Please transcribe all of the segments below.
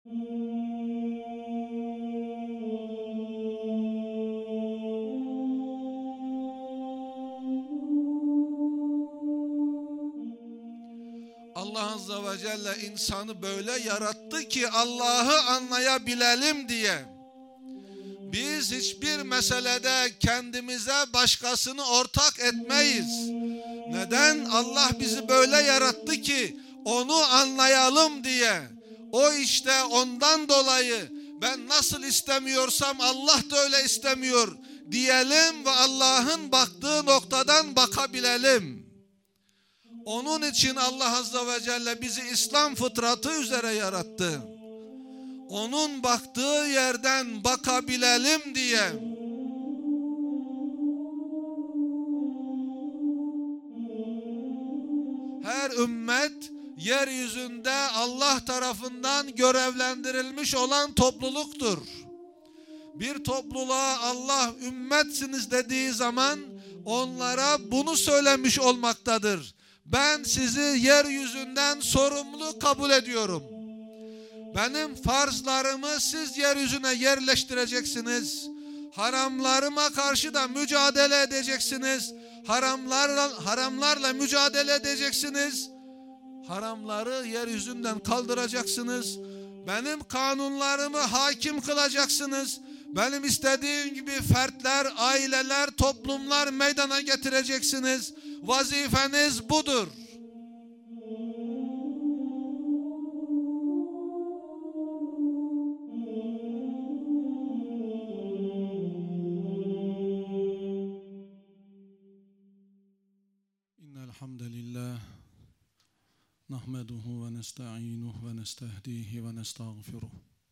Allah Azze ve Celle insanı böyle yarattı ki Allah'ı anlayabilelim diye. Biz hiçbir meselede kendimize başkasını ortak etmeyiz. Neden? Allah bizi böyle yarattı ki onu anlayalım diye. O işte ondan dolayı ben nasıl istemiyorsam Allah da öyle istemiyor diyelim ve Allah'ın baktığı noktadan bakabilelim. Onun için Allah Azze ve Celle bizi İslam fıtratı üzere yarattı. Onun baktığı yerden bakabilelim diye. Her ümmet yeryüzünde Allah tarafından görevlendirilmiş olan topluluktur. Bir topluluğa Allah ümmetsiniz dediği zaman onlara bunu söylemiş olmaktadır. Ben sizi yeryüzünden sorumlu kabul ediyorum. Benim farzlarımı siz yeryüzüne yerleştireceksiniz. Haramlarıma karşı da mücadele edeceksiniz. Haramlarla mücadele edeceksiniz. Haramları yeryüzünden kaldıracaksınız. Benim kanunlarımı hakim kılacaksınız. Benim istediğim gibi fertler, aileler, toplumlar meydana getireceksiniz. Vazifeniz budur. İnnel hamdelillah nahmeduhu ve nesta'inuhu ve nestehdihi ve nestağfiruh.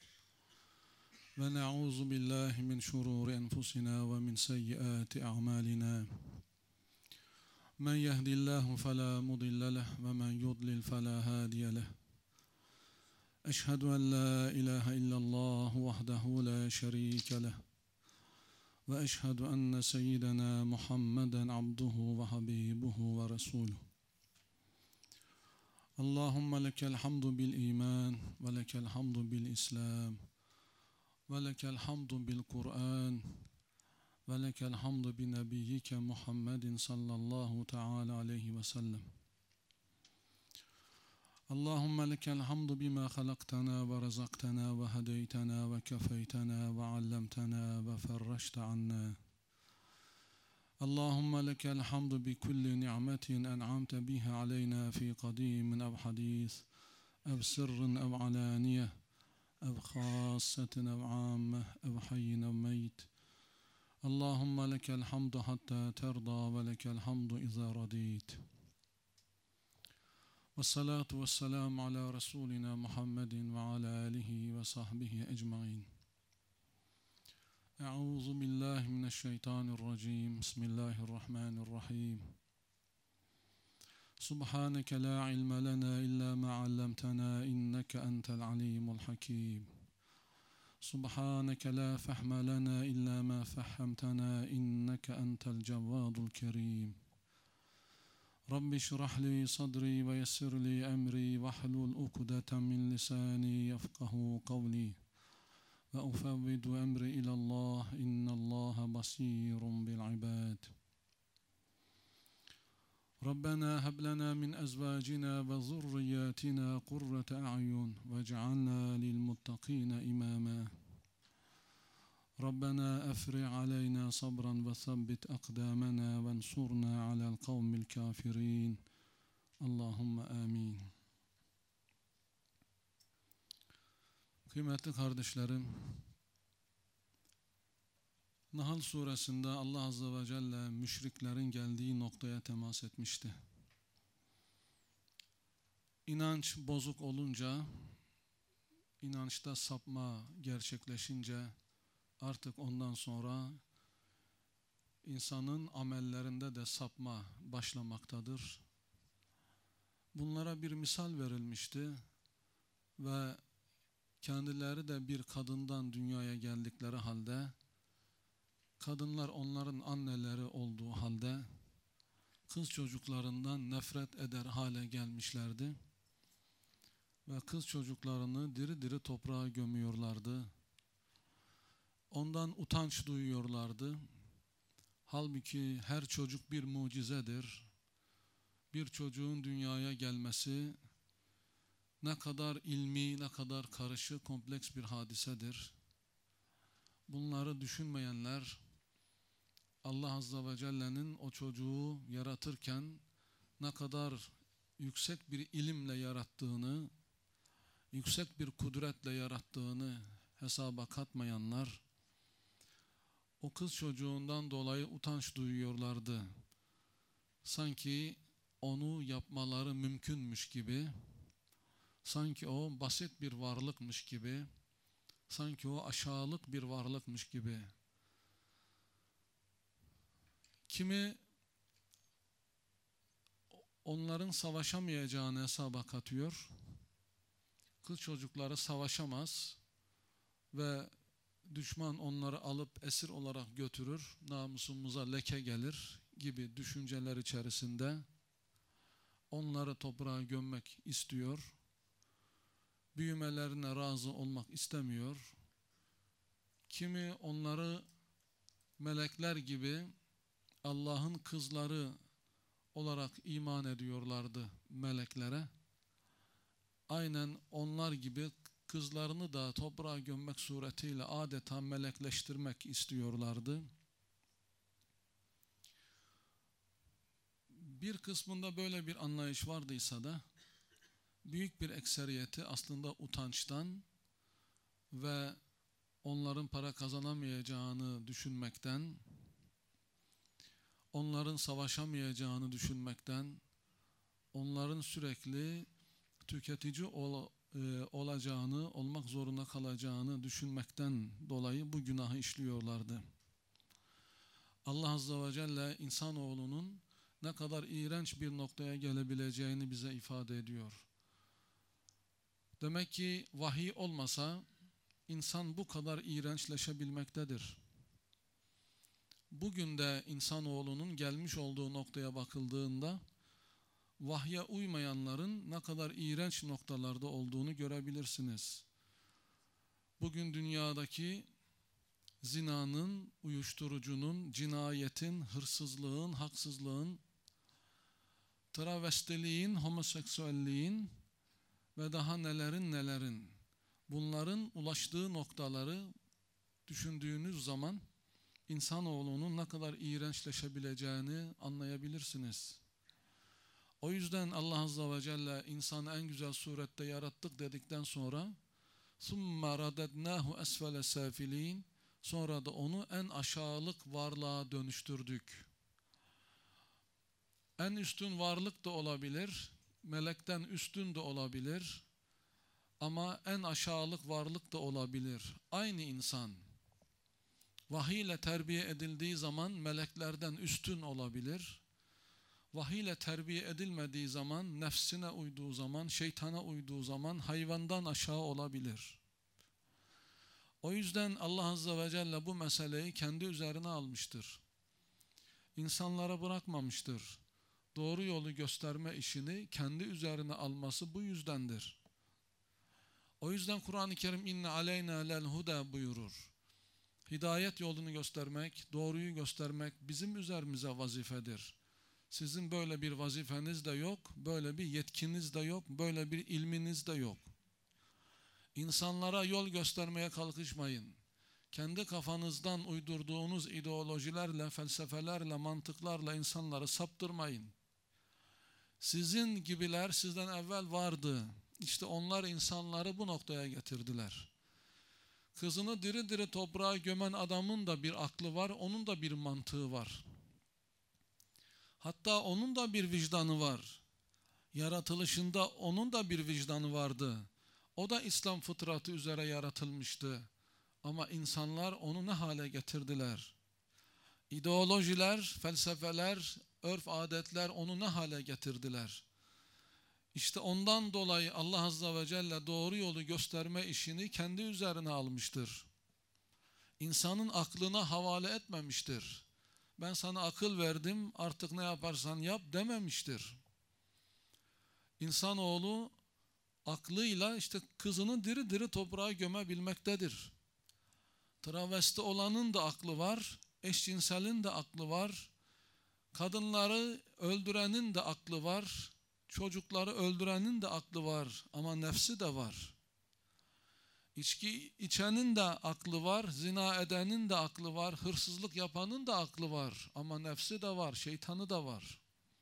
Ve na'uzu billahi min şururi enfusina ve min seyyiati a'malina. Men yehdillahu fela mudille leh ve men yudlil fela hadiye leh. Eşhedü en la ilahe illallah vahdehu la şerike leh. Ve eşhedü enne seyyidena Muhammeden abduhu ve habibuhu ve resuluhu. Allahümme lekel hamdu bil iman ve lekel hamdu bil islam ve lekel hamdu bil Kur'an ve lekel hamdu bi nebiyyike Muhammedin sallallahu teala aleyhi ve sellem. Allahümme lekel hamdu bima halaktana ve razaktana ve hedeytana ve kefeytana ve allemtana ve ferreşte anna. Allahümme lekel hamdu bi kulli ni'metin en'amte biha aleyna fi kadimin ev hadis, ev sirrin ev alaniyeh, ev khassetin ev ammeh, ev hayyin ev meyt. Allahümme lekel hamdu hatta terda ve lekel hamdu iza radit. Vessalatu vesselamu ala Resulina Muhammedin ve ala alihi ve sahbihi ecmain. Euzu billahi mineşşeytanirracim. Bismillahirrahmanirrahim. Subhaneke la ilme lena illa ma allamtana inneke entel alimul hakim. Subhaneke la fehme lena illa ma fehhemtena inneke entel cevvadul kerim. Rabbi şrah li sadri ve yessir li emri ve hlul ukdeten min lisani yefkahu kavli. Ve ufevvidu emri ilallah innallaha basirun bil ibad. Rabbena heb lena min ezvacina ve zurriyatina kurrete a'yun vec'alna lil muttakina imama. Rabbena efri aleyna sabran ve thabbit akdamena ve ensurna alel kavmil kafirin. Allahümme amin. Kıymetli kardeşlerim, Nahl suresinde Allah Azze ve Celle müşriklerin geldiği noktaya temas etmişti. İnanç bozuk olunca, inançta sapma gerçekleşince artık ondan sonra insanın amellerinde de sapma başlamaktadır. Bunlara bir misal verilmişti ve kendileri de bir kadından dünyaya geldikleri halde, kadınlar onların anneleri olduğu halde, kız çocuklarından nefret eder hale gelmişlerdi. ve kız çocuklarını diri diri toprağa gömüyorlardı. Ondan utanç duyuyorlardı. Halbuki her çocuk bir mucizedir. Bir çocuğun dünyaya gelmesi ne kadar ilmi, ne kadar karışık, kompleks bir hadisedir. Bunları düşünmeyenler Allah Azze ve Celle'nin o çocuğu yaratırken ne kadar yüksek bir ilimle yarattığını, yüksek bir kudretle yarattığını hesaba katmayanlar o kız çocuğundan dolayı utanç duyuyorlardı. Sanki onu yapmaları mümkünmüş gibi, sanki o basit bir varlıkmış gibi, sanki o aşağılık bir varlıkmış gibi. Kimi onların savaşamayacağını hesaba katıyor. Kız çocukları savaşamaz ve düşman onları alıp esir olarak götürür, namusumuza leke gelir gibi düşünceler içerisinde onları toprağa gömmek istiyor. Büyümelerine razı olmak istemiyor. Kimi onları melekler gibi Allah'ın kızları olarak iman ediyorlardı meleklere. Aynen onlar gibi kızlarını da toprağa gömmek suretiyle adeta melekleştirmek istiyorlardı. Bir kısmında böyle bir anlayış vardıysa da büyük bir ekseriyeti aslında utançtan ve onların para kazanamayacağını düşünmekten, onların savaşamayacağını düşünmekten, onların sürekli tüketici olacağını, olmak zorunda kalacağını düşünmekten dolayı bu günahı işliyorlardı. Allah Azze ve Celle insanoğlunun ne kadar iğrenç bir noktaya gelebileceğini bize ifade ediyor. Demek ki vahiy olmasa insan bu kadar iğrençleşebilmektedir. Bugün de insanoğlunun gelmiş olduğu noktaya bakıldığında vahye uymayanların ne kadar iğrenç noktalarda olduğunu görebilirsiniz. Bugün dünyadaki zinanın, uyuşturucunun, cinayetin, hırsızlığın, haksızlığın, travestiliğin, homoseksüelliğin ve daha nelerin bunların ulaştığı noktaları düşündüğünüz zaman insanoğlunun ne kadar iğrençleşebileceğini anlayabilirsiniz. O yüzden Allah Azze ve Celle insanı en güzel surette yarattık dedikten sonra ثُمَّ رَدَدْنَاهُ أَسْفَلَ سَافِلِينَ sonra da onu en aşağılık varlığa dönüştürdük. En üstün varlık da olabilir, melekten üstün de olabilir ama en aşağılık varlık da olabilir. Aynı insan vahiy ile terbiye edildiği zaman meleklerden üstün olabilir. Vahiy ile terbiye edilmediği zaman, nefsine uyduğu zaman, şeytana uyduğu zaman hayvandan aşağı olabilir. O yüzden Allah Azze ve Celle bu meseleyi kendi üzerine almıştır. İnsanlara bırakmamıştır. Doğru yolu gösterme işini kendi üzerine alması bu yüzdendir. O yüzden Kur'an-ı Kerim inne aleyna lel huda buyurur. Hidayet yolunu göstermek, doğruyu göstermek bizim üzerimize vazifedir. Sizin böyle bir vazifeniz de yok, böyle bir yetkiniz de yok, böyle bir ilminiz de yok. İnsanlara yol göstermeye kalkışmayın. Kendi kafanızdan uydurduğunuz ideolojilerle, felsefelerle, mantıklarla insanları saptırmayın. Sizin gibiler sizden evvel vardı. İşte onlar insanları bu noktaya getirdiler. Kızını diri diri toprağa gömen adamın da bir aklı var, onun da bir mantığı var. Hatta onun da bir vicdanı var. Yaratılışında onun da bir vicdanı vardı. O da İslam fıtratı üzere yaratılmıştı. Ama insanlar onu ne hale getirdiler? İdeolojiler, felsefeler, örf adetler onu ne hale getirdiler? İşte ondan dolayı Allah Azze ve Celle doğru yolu gösterme işini kendi üzerine almıştır. İnsanın aklına havale etmemiştir. Ben sana akıl verdim, artık ne yaparsan yap dememiştir. İnsanoğlu aklıyla işte kızını diri diri toprağa gömebilmektedir. Travesti olanın da aklı var, eşcinselin de aklı var, kadınları öldürenin de aklı var, çocukları öldürenin de aklı var ama nefsi de var. İçki içenin de aklı var, zina edenin de aklı var, hırsızlık yapanın da aklı var ama nefsi de var, şeytanı da var.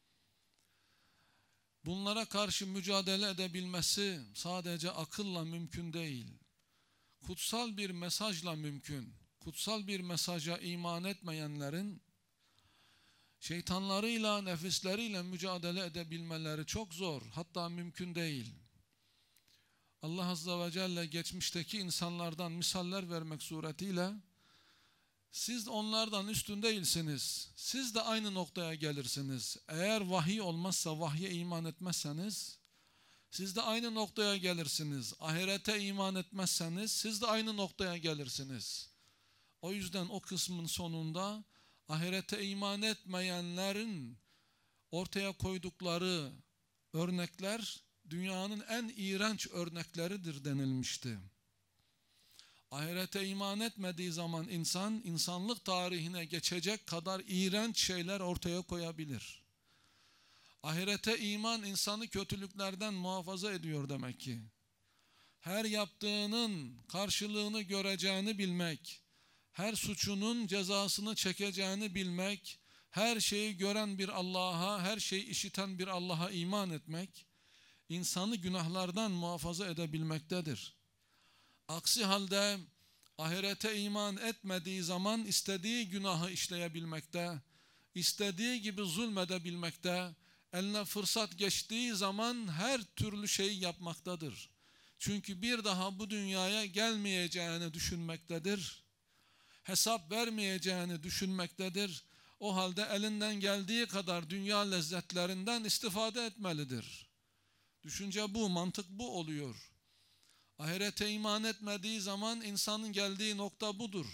Bunlara karşı mücadele edebilmesi sadece akılla mümkün değil. Kutsal bir mesajla mümkün. Kutsal bir mesaja iman etmeyenlerin şeytanlarıyla, nefisleriyle mücadele edebilmeleri çok zor, hatta mümkün değil. Allah Azze ve Celle geçmişteki insanlardan misaller vermek suretiyle siz onlardan üstün değilsiniz. Siz de aynı noktaya gelirsiniz. Eğer vahiy olmazsa, vahye iman etmezseniz siz de aynı noktaya gelirsiniz. Ahirete iman etmezseniz siz de aynı noktaya gelirsiniz. O yüzden o kısmın sonunda ahirete iman etmeyenlerin ortaya koydukları örnekler dünyanın en iğrenç örnekleridir denilmişti. Ahirete iman etmediği zaman insan, insanlık tarihine geçecek kadar iğrenç şeyler ortaya koyabilir. Ahirete iman insanı kötülüklerden muhafaza ediyor demek ki. Her yaptığının karşılığını göreceğini bilmek, her suçunun cezasını çekeceğini bilmek, her şeyi gören bir Allah'a, her şeyi işiten bir Allah'a iman etmek, insanı günahlardan muhafaza edebilmektedir. Aksi halde ahirete iman etmediği zaman istediği günahı işleyebilmekte, istediği gibi zulmedebilmekte, eline fırsat geçtiği zaman her türlü şeyi yapmaktadır. Çünkü bir daha bu dünyaya gelmeyeceğini düşünmektedir. Hesap vermeyeceğini düşünmektedir. O halde elinden geldiği kadar dünya lezzetlerinden istifade etmelidir. Düşünce bu, mantık bu oluyor. Ahirete iman etmediği zaman insanın geldiği nokta budur.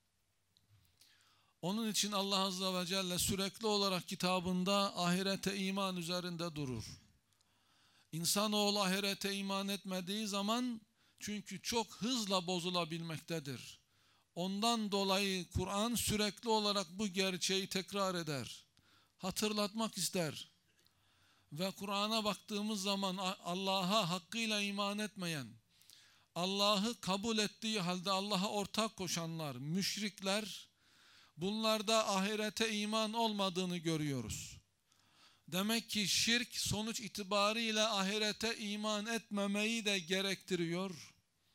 Onun için Allah Azze ve Celle sürekli olarak kitabında ahirete iman üzerinde durur. İnsanoğlu ahirete iman etmediği zaman çünkü çok hızla bozulabilmektedir. Ondan dolayı Kur'an sürekli olarak bu gerçeği tekrar eder. Hatırlatmak ister. Ve Kur'an'a baktığımız zaman Allah'a hakkıyla iman etmeyen, Allah'ı kabul ettiği halde Allah'a ortak koşanlar, müşrikler, bunlarda ahirete iman olmadığını görüyoruz. Demek ki şirk sonuç itibariyle ahirete iman etmemeyi de gerektiriyor.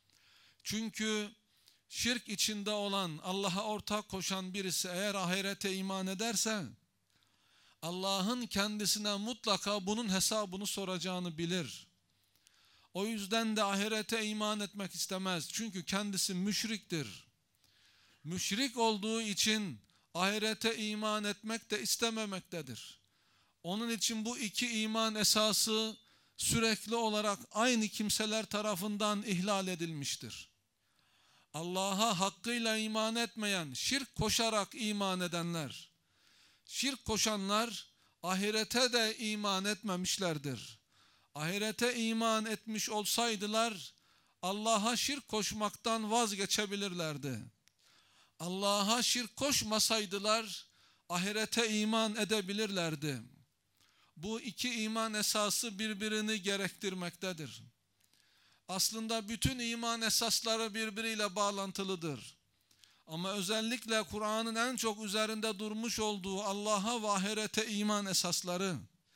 Çünkü şirk içinde olan, Allah'a ortak koşan birisi eğer ahirete iman ederse, Allah'ın kendisine mutlaka bunun hesabını soracağını bilir. O yüzden de ahirete iman etmek istemez. Çünkü kendisi müşriktir. Müşrik olduğu için ahirete iman etmek de istememektedir. Onun için bu iki iman esası sürekli olarak aynı kimseler tarafından ihlal edilmiştir. Allah'a hakkıyla iman etmeyen, şirk koşarak iman edenler, şirk koşanlar ahirete de iman etmemişlerdir. Ahirete iman etmiş olsaydılar Allah'a şirk koşmaktan vazgeçebilirlerdi. Allah'a şirk koşmasaydılar ahirete iman edebilirlerdi. Bu iki iman esası birbirini gerektirmektedir. Aslında bütün iman esasları birbiriyle bağlantılıdır. Ama özellikle Kur'an'ın en çok üzerinde durmuş olduğu Allah'a ve ahirete iman esasları,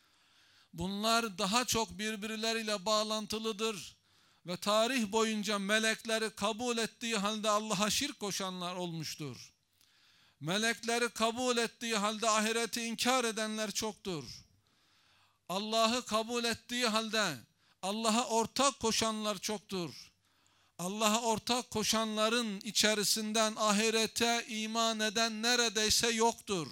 bunlar daha çok birbirleriyle bağlantılıdır ve tarih boyunca melekleri kabul ettiği halde Allah'a şirk koşanlar olmuştur. Melekleri kabul ettiği halde ahireti inkar edenler çoktur. Allah'ı kabul ettiği halde Allah'a ortak koşanlar çoktur. Allah'a ortak koşanların içerisinden ahirete iman eden neredeyse yoktur.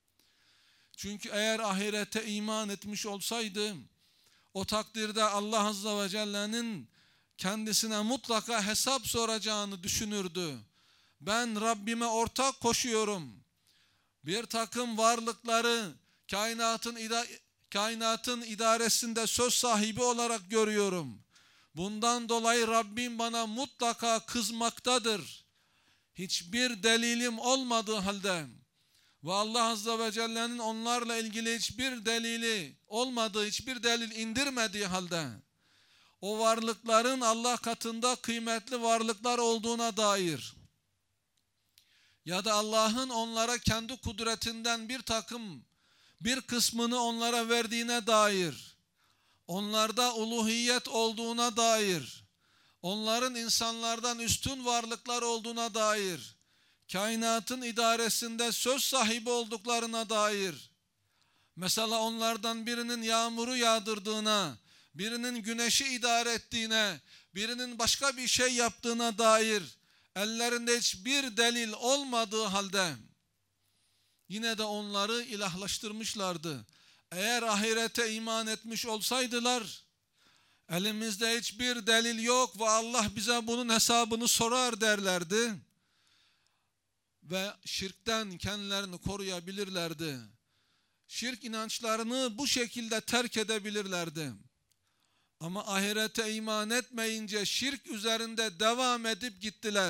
Çünkü eğer ahirete iman etmiş olsaydı, o takdirde Allah Azze ve Celle'nin kendisine mutlaka hesap soracağını düşünürdü. Ben Rabbime ortak koşuyorum. Bir takım varlıkları kainatın idaresinde söz sahibi olarak görüyorum. Bundan dolayı Rabbim bana mutlaka kızmaktadır. Hiçbir delilim olmadığı halde ve Allah Azze ve Celle'nin onlarla ilgili hiçbir delili olmadığı, hiçbir delil indirmediği halde o varlıkların Allah katında kıymetli varlıklar olduğuna dair ya da Allah'ın onlara kendi kudretinden bir kısmını onlara verdiğine dair, onlarda uluhiyet olduğuna dair, onların insanlardan üstün varlıklar olduğuna dair, kainatın idaresinde söz sahibi olduklarına dair, mesela onlardan birinin yağmuru yağdırdığına, birinin güneşi idare ettiğine, birinin başka bir şey yaptığına dair ellerinde hiçbir delil olmadığı halde yine de onları ilahlaştırmışlardı. Eğer ahirete iman etmiş olsaydılar, elimizde hiçbir delil yok ve Allah bize bunun hesabını sorar derlerdi ve şirkten kendilerini koruyabilirlerdi. Şirk inançlarını bu şekilde terk edebilirlerdi. Ama ahirete iman etmeyince şirk üzerinde devam edip gittiler.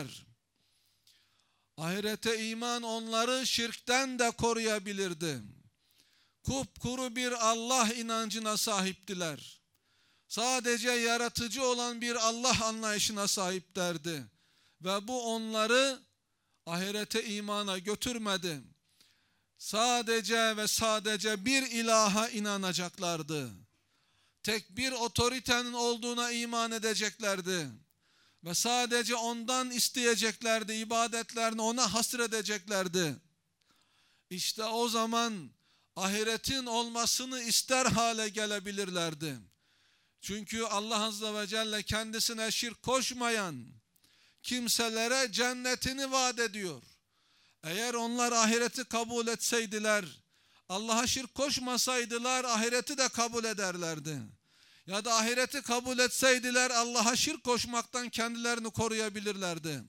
Ahirete iman onları şirkten de koruyabilirdi. Kupkuru bir Allah inancına sahiptiler. Sadece yaratıcı olan bir Allah anlayışına sahiplerdi. Ve bu onları ahirete imana götürmedi. Sadece ve sadece bir ilaha inanacaklardı. Tek bir otoritenin olduğuna iman edeceklerdi. Ve sadece ondan isteyeceklerdi, ibadetlerini ona hasredeceklerdi. İşte o zaman ahiretin olmasını ister hale gelebilirlerdi. Çünkü Allah Azze ve Celle kendisine şirk koşmayan kimselere cennetini vaat ediyor. Eğer onlar ahireti kabul etseydiler, Allah'a şirk koşmasaydılar ahireti de kabul ederlerdi. Ya da ahireti kabul etseydiler Allah'a şirk koşmaktan kendilerini koruyabilirlerdi.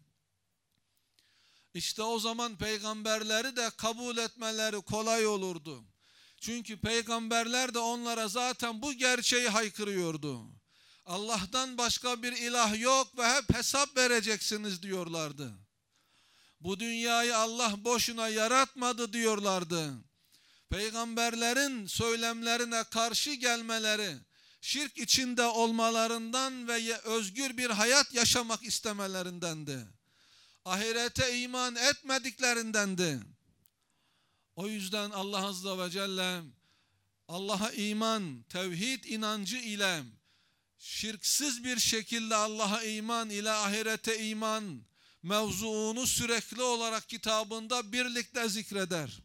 İşte o zaman peygamberleri de kabul etmeleri kolay olurdu. Çünkü peygamberler de onlara zaten bu gerçeği haykırıyordu. Allah'tan başka bir ilah yok ve hep hesap vereceksiniz diyorlardı. Bu dünyayı Allah boşuna yaratmadı diyorlardı. Peygamberlerin söylemlerine karşı gelmeleri, şirk içinde olmalarından ve özgür bir hayat yaşamak istemelerindendi. Ahirete iman etmediklerindendi. O yüzden Allah Azze ve Celle Allah'a iman, tevhid inancı ile şirksiz bir şekilde Allah'a iman ile ahirete iman mevzuunu sürekli olarak kitabında birlikte zikreder.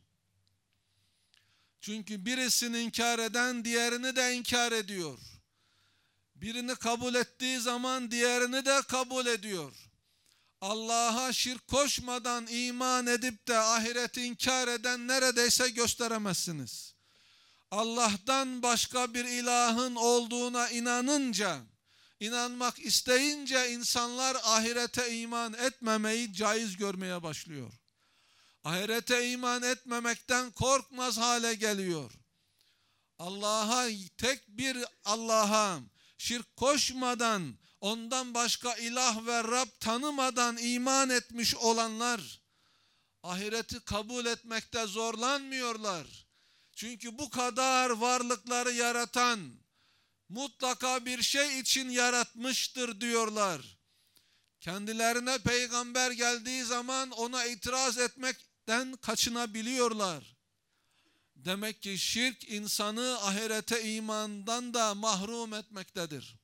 Çünkü birisini inkar eden diğerini de inkar ediyor. Birini kabul ettiği zaman diğerini de kabul ediyor. Allah'a şirk koşmadan iman edip de ahireti inkar eden neredeyse gösteremezsiniz. Allah'tan başka bir ilahın olduğuna inanmak isteyince insanlar ahirete iman etmemeyi caiz görmeye başlıyor. Ahirete iman etmemekten korkmaz hale geliyor. Tek bir Allah'a şirk koşmadan, ondan başka ilah ve Rab tanımadan iman etmiş olanlar ahireti kabul etmekte zorlanmıyorlar. Çünkü bu kadar varlıkları yaratan mutlaka bir şey için yaratmıştır diyorlar. Kendilerine peygamber geldiği zaman ona itiraz etmekten kaçınabiliyorlar. Demek ki şirk insanı ahirete imandan da mahrum etmektedir.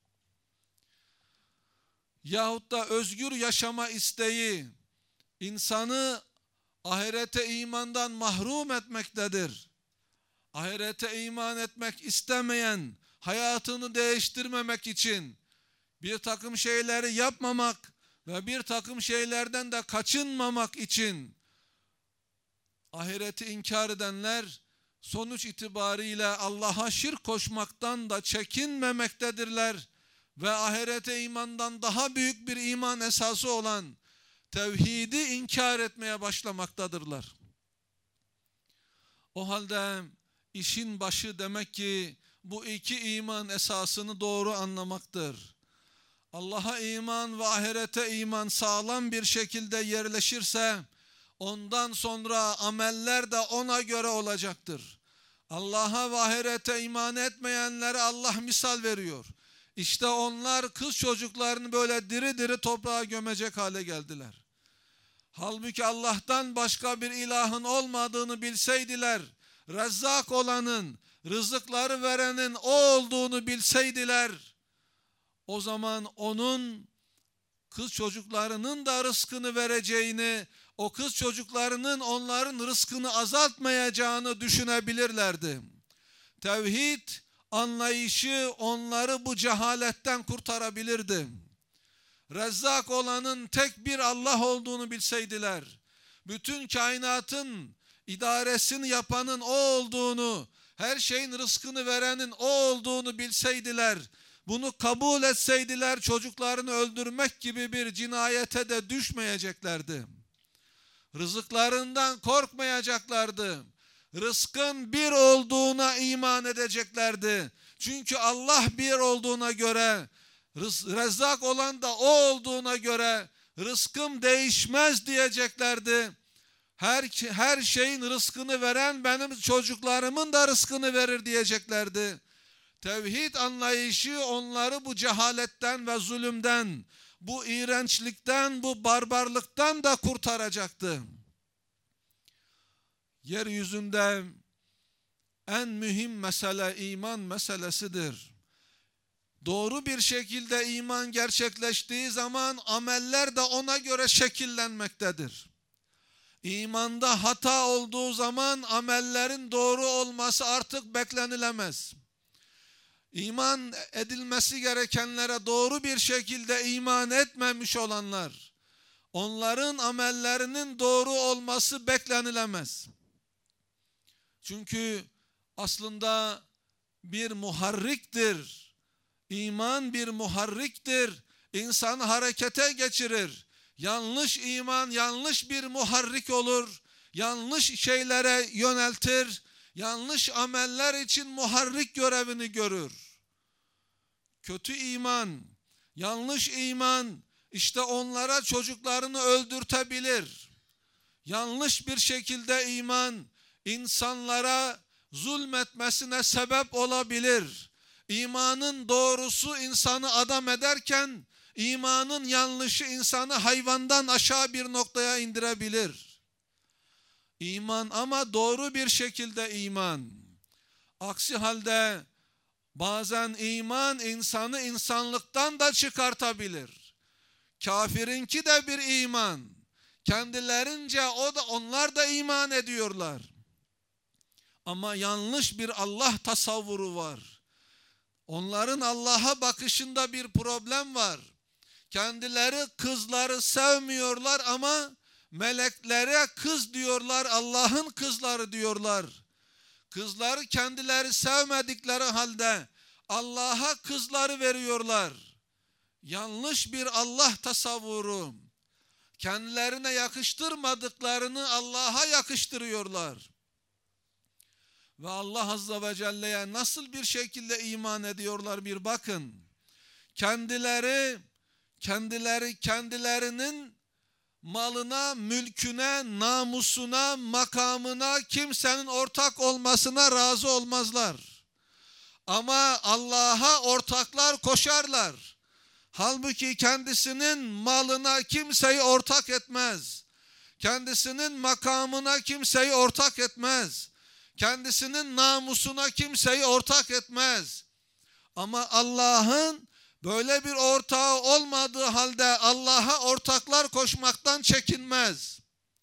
Yahut da özgür yaşama isteği insanı ahirete imandan mahrum etmektedir. Ahirete iman etmek istemeyen, hayatını değiştirmemek için bir takım şeyleri yapmamak ve bir takım şeylerden de kaçınmamak için ahireti inkar edenler sonuç itibariyle Allah'a şirk koşmaktan da çekinmemektedirler ve ahirete imandan daha büyük bir iman esası olan tevhidi inkar etmeye başlamaktadırlar. O halde işin başı demek ki bu iki iman esasını doğru anlamaktır. Allah'a iman ve ahirete iman sağlam bir şekilde yerleşirse, ondan sonra ameller de ona göre olacaktır. Allah'a ve ahirete iman etmeyenlere Allah misal veriyor. İşte onlar kız çocuklarını böyle diri diri toprağa gömecek hale geldiler. Halbuki Allah'tan başka bir ilahın olmadığını bilseydiler, Rezzak olanın, rızıkları verenin o olduğunu bilseydiler, o zaman onun kız çocuklarının da rızkını vereceğini, o kız çocuklarının onların rızkını azaltmayacağını düşünebilirlerdi. Tevhid anlayışı onları bu cehaletten kurtarabilirdi. Rezzak olanın tek bir Allah olduğunu bilseydiler, bütün kainatın idaresini yapanın o olduğunu, her şeyin rızkını verenin o olduğunu bilseydiler, bunu kabul etseydiler, çocuklarını öldürmek gibi bir cinayete de düşmeyeceklerdi. Rızıklarından korkmayacaklardı. Rızkın bir olduğuna iman edeceklerdi. Çünkü Allah bir olduğuna göre, Rezzak olan da o olduğuna göre rızkım değişmez diyeceklerdi. Her şeyin rızkını veren benim çocuklarımın da rızkını verir diyeceklerdi. Tevhid anlayışı onları bu cehaletten ve zulümden, bu iğrençlikten, bu barbarlıktan da kurtaracaktı. Yeryüzünde en mühim mesele iman meselesidir. Doğru bir şekilde iman gerçekleştiği zaman ameller de ona göre şekillenmektedir. İmanda hata olduğu zaman amellerin doğru olması artık beklenilemez. İman edilmesi gerekenlere doğru bir şekilde iman etmemiş olanlar, onların amellerinin doğru olması beklenilemez. Çünkü aslında bir muharriktir. İman bir muharriktir. İnsanı harekete geçirir. Yanlış iman yanlış bir muharrik olur. Yanlış şeylere yöneltir. Yanlış ameller için muharrik görevini görür. Kötü iman, yanlış iman işte onlara çocuklarını öldürtebilir. Yanlış bir şekilde iman insanlara zulmetmesine sebep olabilir. İmanın doğrusu insanı adam ederken imanın yanlışı insanı hayvandan aşağı bir noktaya indirebilir. İman ama doğru bir şekilde iman. Aksi halde bazen iman insanı insanlıktan da çıkartabilir. Kafirinki de bir iman. Kendilerince onlar da iman ediyorlar. Ama yanlış bir Allah tasavvuru var. Onların Allah'a bakışında bir problem var. Kendileri kızları sevmiyorlar ama meleklere kız diyorlar, Allah'ın kızları diyorlar. Kızları kendileri sevmedikleri halde Allah'a kızları veriyorlar. Yanlış bir Allah tasavvuru. Kendilerine yakıştırmadıklarını Allah'a yakıştırıyorlar. Ve Allah Azze ve Celle'ye nasıl bir şekilde iman ediyorlar bir bakın. Kendilerinin malına, mülküne, namusuna, makamına kimsenin ortak olmasına razı olmazlar. Ama Allah'a ortaklar koşarlar. Halbuki kendisinin malına kimseyi ortak etmez. Kendisinin makamına kimseyi ortak etmez. Kendisinin namusuna kimseyi ortak etmez. Ama Allah'ın böyle bir ortağı olmadığı halde Allah'a ortaklar koşmaktan çekinmez.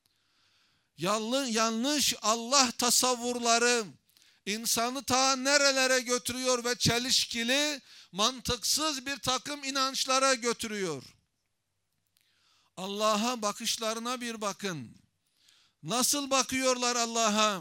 Yanlış Allah tasavvurları insanı ta nerelere götürüyor ve çelişkili, mantıksız bir takım inançlara götürüyor. Allah'a bakışlarına bir bakın. Nasıl bakıyorlar Allah'a?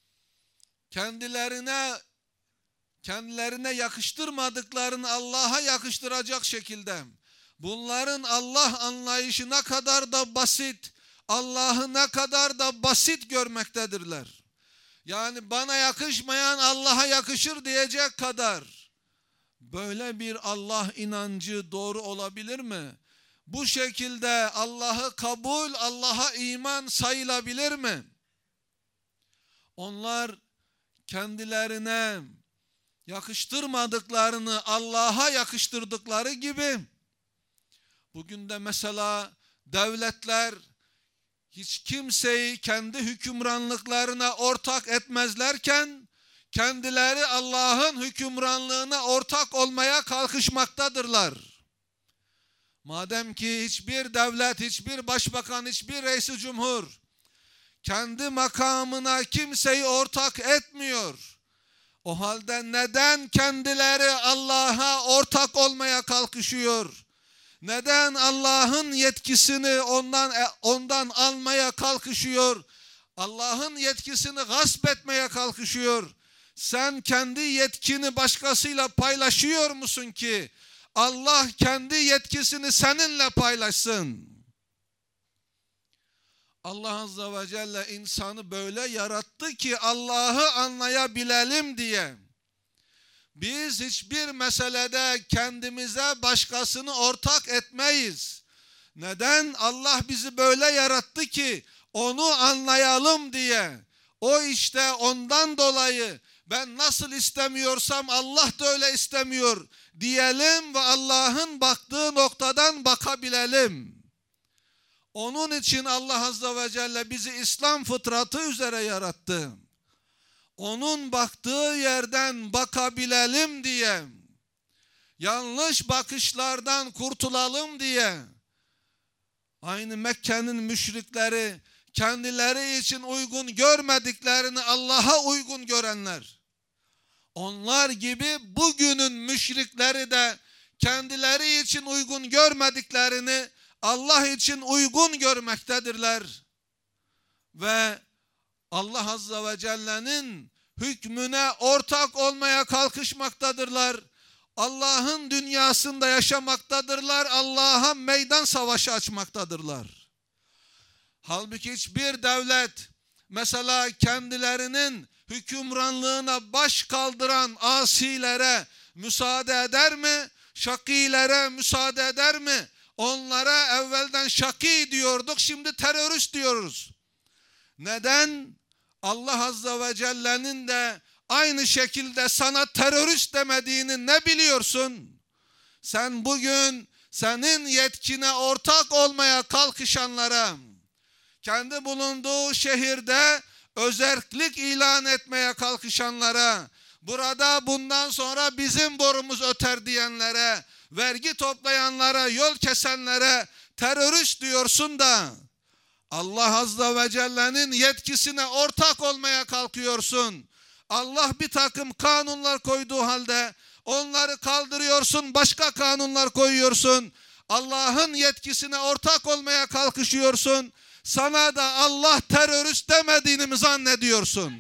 Kendilerine yakıştırmadıklarını Allah'a yakıştıracak şekilde. Bunların Allah anlayışı ne kadar da basit, Allah'ı ne kadar da basit görmektedirler. Yani bana yakışmayan Allah'a yakışır diyecek kadar Böyle bir Allah inancı doğru olabilir mi? Bu şekilde Allah'ı kabul, Allah'a iman sayılabilir mi? Onlar kendilerine yakıştırmadıklarını Allah'a yakıştırdıkları gibi, bugün de mesela devletler hiç kimseyi kendi hükümranlıklarına ortak etmezlerken, kendileri Allah'ın hükümranlığına ortak olmaya kalkışmaktadırlar. Madem ki hiçbir devlet, hiçbir başbakan, hiçbir reis-i cumhur kendi makamına kimseyi ortak etmiyor, o halde neden kendileri Allah'a ortak olmaya kalkışıyor? Neden Allah'ın yetkisini ondan almaya kalkışıyor? Allah'ın yetkisini gasp etmeye kalkışıyor. Sen kendi yetkini başkasıyla paylaşıyor musun ki Allah kendi yetkisini seninle paylaşsın? Allah Azze ve Celle insanı böyle yarattı ki Allah'ı anlayabilelim diye. Biz hiçbir meselede kendimize başkasını ortak etmeyiz. Neden? Allah bizi böyle yarattı ki onu anlayalım diye. O işte ondan dolayı ben nasıl istemiyorsam Allah da öyle istemiyor diyelim ve Allah'ın baktığı noktadan bakabilelim. Onun için Allah Azze ve Celle bizi İslam fıtratı üzere yarattı. Onun baktığı yerden bakabilelim diye, yanlış bakışlardan kurtulalım diye. Aynı Mekke'nin müşrikleri kendileri için uygun görmediklerini Allah'a uygun görenler. Onlar gibi bugünün müşrikleri de kendileri için uygun görmediklerini Allah için uygun görmektedirler. Ve Allah Azze ve Celle'nin hükmüne ortak olmaya kalkışmaktadırlar. Allah'ın dünyasında yaşamaktadırlar. Allah'a meydan savaşı açmaktadırlar. Halbuki hiçbir devlet mesela kendilerinin hükümranlığına baş kaldıran asilere müsaade eder mi? Şakilere müsaade eder mi? Onlara evvelden şaki diyorduk, şimdi terörist diyoruz. Neden? Allah Azze ve Celle'nin de aynı şekilde sana terörist demediğini ne biliyorsun? Sen bugün senin yetkine ortak olmaya kalkışanlara, kendi bulunduğu şehirde özerklik ilan etmeye kalkışanlara, burada bundan sonra bizim borumuz öter diyenlere, vergi toplayanlara, yol kesenlere terörist diyorsun da Allah Azze ve Celle'nin yetkisine ortak olmaya kalkıyorsun. Allah bir takım kanunlar koyduğu halde onları kaldırıyorsun, başka kanunlar koyuyorsun. Allah'ın yetkisine ortak olmaya kalkışıyorsun. Sana da Allah terörist demediğini mi zannediyorsun?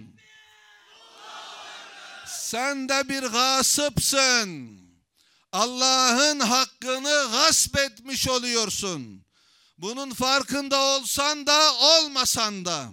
Sen de bir gasıpsın. Allah'ın hakkını gasp etmiş oluyorsun. Bunun farkında olsan da olmasan da.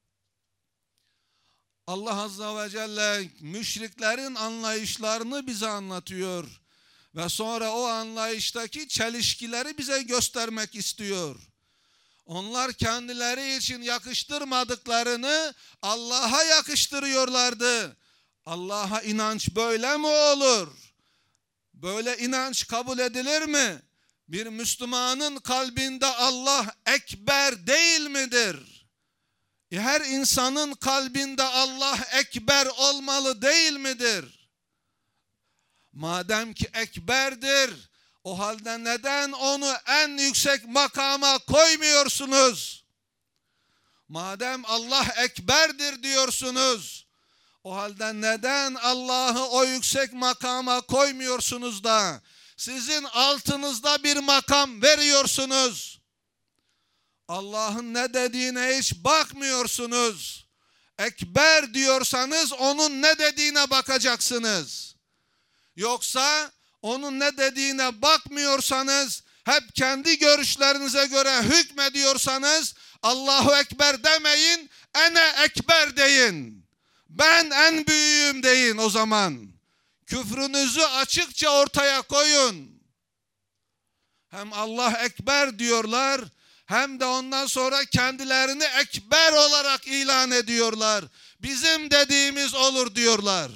Allah Azze ve Celle müşriklerin anlayışlarını bize anlatıyor. Ve sonra o anlayıştaki çelişkileri bize göstermek istiyor. Onlar kendileri için yakıştırmadıklarını Allah'a yakıştırıyorlardı. Allah'a inanç böyle mi olur? Böyle inanç kabul edilir mi? Bir Müslümanın kalbinde Allah ekber değil midir? Her insanın kalbinde Allah ekber olmalı değil midir? Madem ki ekberdir, o halde neden onu en yüksek makama koymuyorsunuz? Madem Allah ekberdir diyorsunuz, o halde neden Allah'ı o yüksek makama koymuyorsunuz da sizin altınızda bir makam veriyorsunuz? Allah'ın ne dediğine hiç bakmıyorsunuz. Ekber diyorsanız onun ne dediğine bakacaksınız. Yoksa onun ne dediğine bakmıyorsanız, hep kendi görüşlerinize göre hükmediyorsanız, Allahu Ekber demeyin, ene ekber deyin. Ben en büyüğüm deyin o zaman. Küfrünüzü açıkça ortaya koyun. Hem Allah Ekber diyorlar, hem de ondan sonra kendilerini Ekber olarak ilan ediyorlar. Bizim dediğimiz olur diyorlar.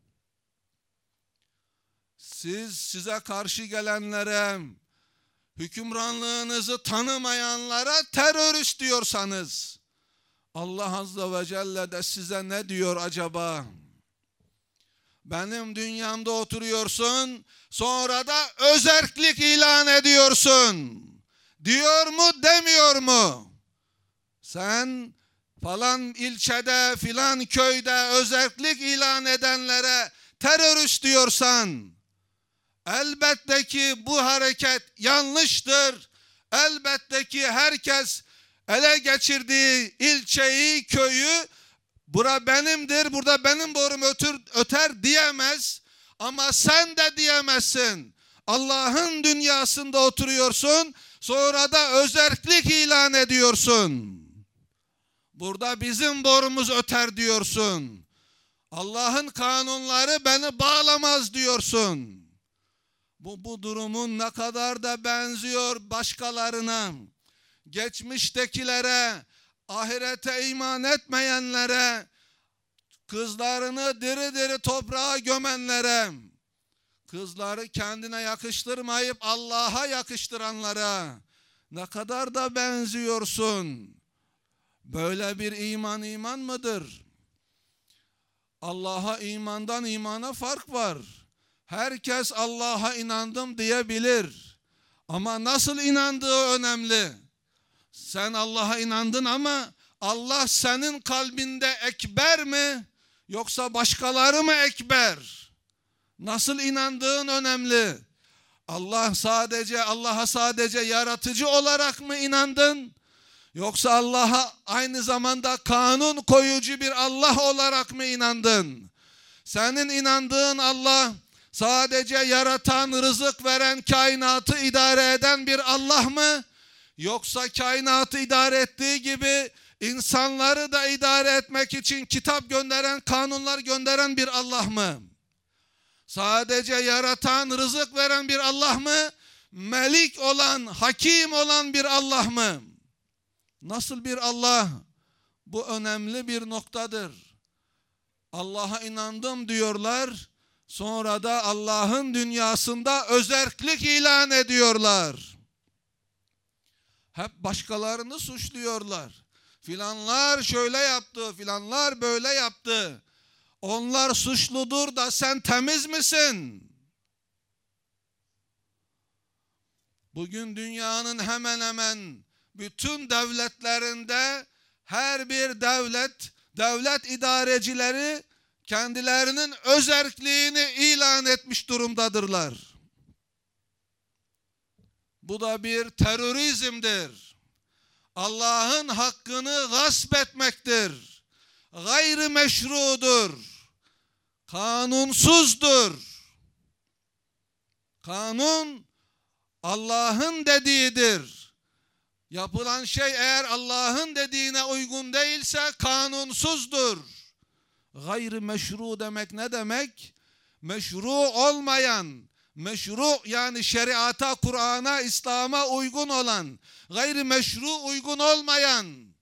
Size karşı gelenlere, hükümranlığınızı tanımayanlara terörist diyorsanız, Allah Azze ve Celle de size ne diyor acaba? Benim dünyamda oturuyorsun, sonra da özerklik ilan ediyorsun. Diyor mu, demiyor mu? Sen falan ilçede, filan köyde özerklik ilan edenlere terörist diyorsan, elbette ki bu hareket yanlıştır. Elbette ki herkes ele geçirdiği ilçeyi, köyü, bura benimdir, burada benim borum öter diyemez. Ama sen de diyemezsin. Allah'ın dünyasında oturuyorsun, sonra da özerklik ilan ediyorsun. Burada bizim borumuz öter diyorsun. Allah'ın kanunları beni bağlamaz diyorsun. Bu durumun ne kadar da benziyor başkalarına, geçmiştekilere, ahirete iman etmeyenlere, kızlarını diri diri toprağa gömenlere, kızları kendine yakıştırmayıp Allah'a yakıştıranlara ne kadar da benziyorsun. Böyle bir iman mıdır? Allah'a imandan imana fark var. Herkes Allah'a inandım diyebilir. Ama nasıl inandığı önemli. Sen Allah'a inandın ama Allah senin kalbinde ekber mi? Yoksa başkaları mı ekber? Nasıl inandığın önemli. Allah'a sadece yaratıcı olarak mı inandın? Yoksa Allah'a aynı zamanda kanun koyucu bir Allah olarak mı inandın? Senin inandığın Allah sadece yaratan, rızık veren, kainatı idare eden bir Allah mı? Yoksa kainatı idare ettiği gibi insanları da idare etmek için kitap gönderen, kanunlar gönderen bir Allah mı? Sadece yaratan, rızık veren bir Allah mı? Melik olan, hakim olan bir Allah mı? Nasıl bir Allah? Bu önemli bir noktadır. Allah'a inandım diyorlar, sonra da Allah'ın dünyasında özerklik ilan ediyorlar. Hep başkalarını suçluyorlar. Filanlar şöyle yaptı, filanlar böyle yaptı. Onlar suçludur da sen temiz misin? Bugün dünyanın hemen hemen bütün devletlerinde her bir devlet idarecileri kendilerinin özerkliğini ilan etmiş durumdadırlar. Bu da bir terörizmdir. Allah'ın hakkını gasp etmektir. Gayrimeşrudur. Kanunsuzdur. Kanun Allah'ın dediğidir. Yapılan şey eğer Allah'ın dediğine uygun değilse kanunsuzdur. Gayrimeşru demek ne demek? Meşru olmayan, meşru yani şeriata, Kur'an'a, İslam'a uygun olan, gayrimeşru uygun olmayan.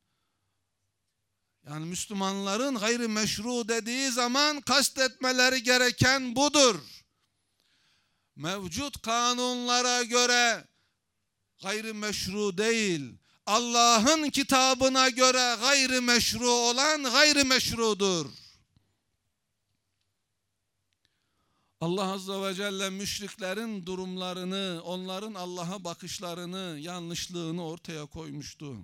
Yani Müslümanların gayrimeşru dediği zaman kastetmeleri gereken budur. Mevcut kanunlara göre gayrimeşru değil, Allah'ın kitabına göre gayrimeşru olan gayrimeşrudur. Allah Azze ve Celle müşriklerin durumlarını, onların Allah'a bakışlarını, yanlışlığını ortaya koymuştu.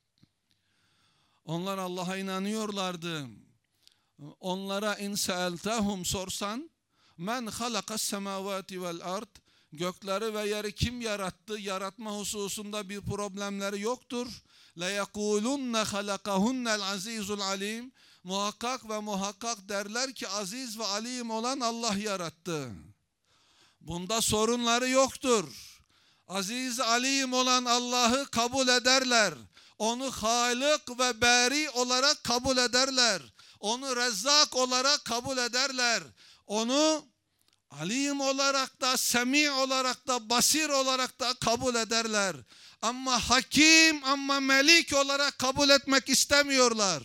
Onlar Allah'a inanıyorlardı. Onlara in seeltehum sorsan, men halakas semavati vel ard, gökleri ve yeri kim yarattı? Yaratma hususunda bir problemleri yoktur. لَيَقُولُنَّ خَلَقَهُنَّ الْعَز۪يزُ الْعَل۪يمُ Muhakkak ve muhakkak derler ki aziz ve alim olan Allah yarattı. Bunda sorunları yoktur. Aziz, alim olan Allah'ı kabul ederler. Onu Halık ve Bari olarak kabul ederler. Onu Rezzak olarak kabul ederler. Onu alim olarak da, semi olarak da, basir olarak da kabul ederler. Ama hakim, ama melik olarak kabul etmek istemiyorlar.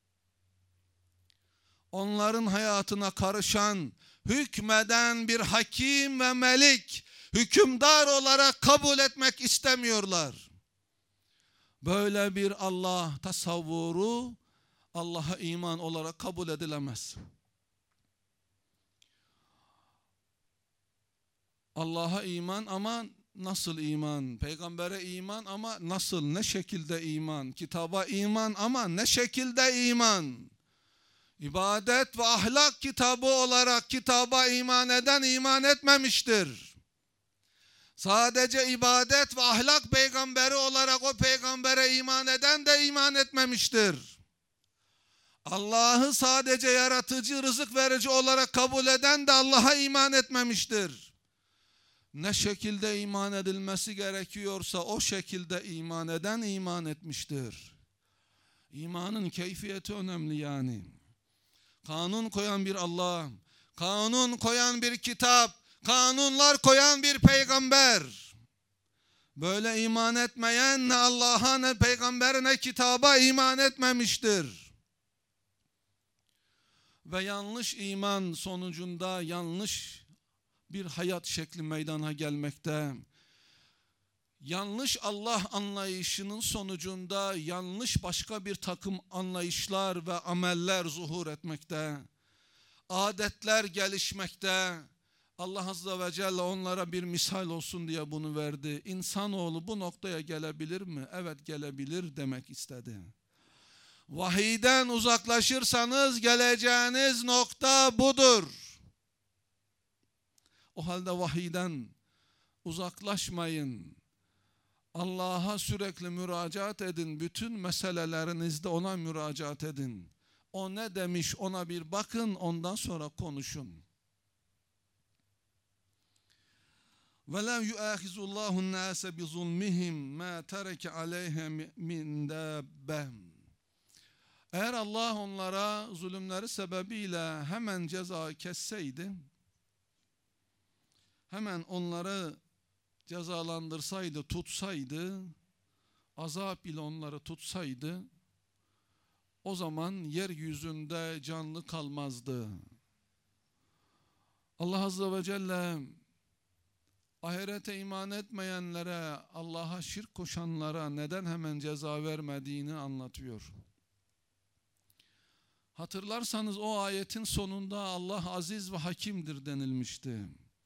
Onların hayatına karışan, hükmeden bir hakim ve melik, hükümdar olarak kabul etmek istemiyorlar. Böyle bir Allah tasavvuru Allah'a iman olarak kabul edilemez. Allah'a iman ama nasıl iman? Peygambere iman ama nasıl, ne şekilde iman? Kitaba iman ama ne şekilde iman? İbadet ve ahlak kitabı olarak kitaba iman eden iman etmemiştir. Sadece ibadet ve ahlak peygamberi olarak o peygambere iman eden de iman etmemiştir. Allah'ı sadece yaratıcı, rızık verici olarak kabul eden de Allah'a iman etmemiştir. Ne şekilde iman edilmesi gerekiyorsa o şekilde iman eden iman etmiştir. İmanın keyfiyeti önemli yani. Kanun koyan bir Allah, kanun koyan bir kitap, kanunlar koyan bir peygamber. Böyle iman etmeyen ne Allah'a, ne peygambere, ne kitaba iman etmemiştir. Ve yanlış iman sonucunda yanlış bir hayat şekli meydana gelmekte. Yanlış Allah anlayışının sonucunda yanlış başka bir takım anlayışlar ve ameller zuhur etmekte. Adetler gelişmekte. Allah Azze ve Celle onlara bir misal olsun diye bunu verdi. İnsanoğlu bu noktaya gelebilir mi? Evet, gelebilir demek istedi. Vahiyden uzaklaşırsanız geleceğiniz nokta budur. O halde vahiyden uzaklaşmayın. Allah'a sürekli müracaat edin. Bütün meselelerinizde ona müracaat edin. O ne demiş ona bir bakın, ondan sonra konuşun. وَلَا يُؤَاخِذُ اللّٰهُ النَّاسَ بِظُلْمِهِمْ مَا تَرَكَ عَلَيْهَا مِنْ دَابَّةٍ. Eğer Allah onlara zulümleri sebebiyle hemen ceza kesseydi, hemen onları cezalandırsaydı, tutsaydı, azap ile onları tutsaydı, o zaman yeryüzünde canlı kalmazdı. Allah Azze ve Celle ahirete iman etmeyenlere, Allah'a şirk koşanlara neden hemen ceza vermediğini anlatıyor. Hatırlarsanız o ayetin sonunda Allah aziz ve hakimdir denilmişti.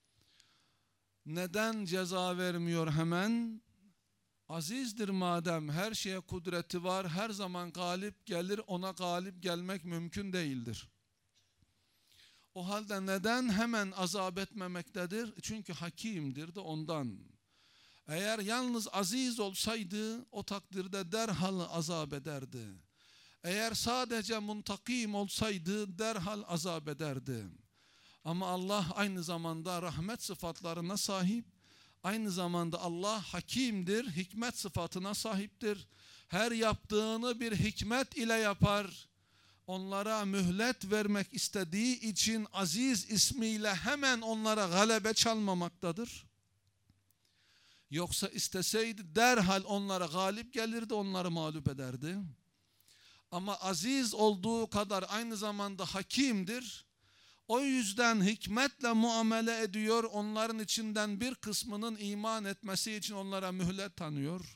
Neden ceza vermiyor hemen? Azizdir madem, her şeye kudreti var, her zaman galip gelir, ona galip gelmek mümkün değildir. O halde neden hemen azap etmemektedir? Çünkü hakimdir de ondan. Eğer yalnız aziz olsaydı o takdirde derhal azap ederdi. Eğer sadece muntakim olsaydı derhal azap ederdi. Ama Allah aynı zamanda rahmet sıfatlarına sahip, aynı zamanda Allah hakimdir, hikmet sıfatına sahiptir. Her yaptığını bir hikmet ile yapar. Onlara mühlet vermek istediği için aziz ismiyle hemen onlara galebe çalmamaktadır. Yoksa isteseydi derhal onlara galip gelirdi, onları mağlup ederdi. Ama aziz olduğu kadar aynı zamanda hakimdir. O yüzden hikmetle muamele ediyor, onların içinden bir kısmının iman etmesi için onlara mühlet tanıyor.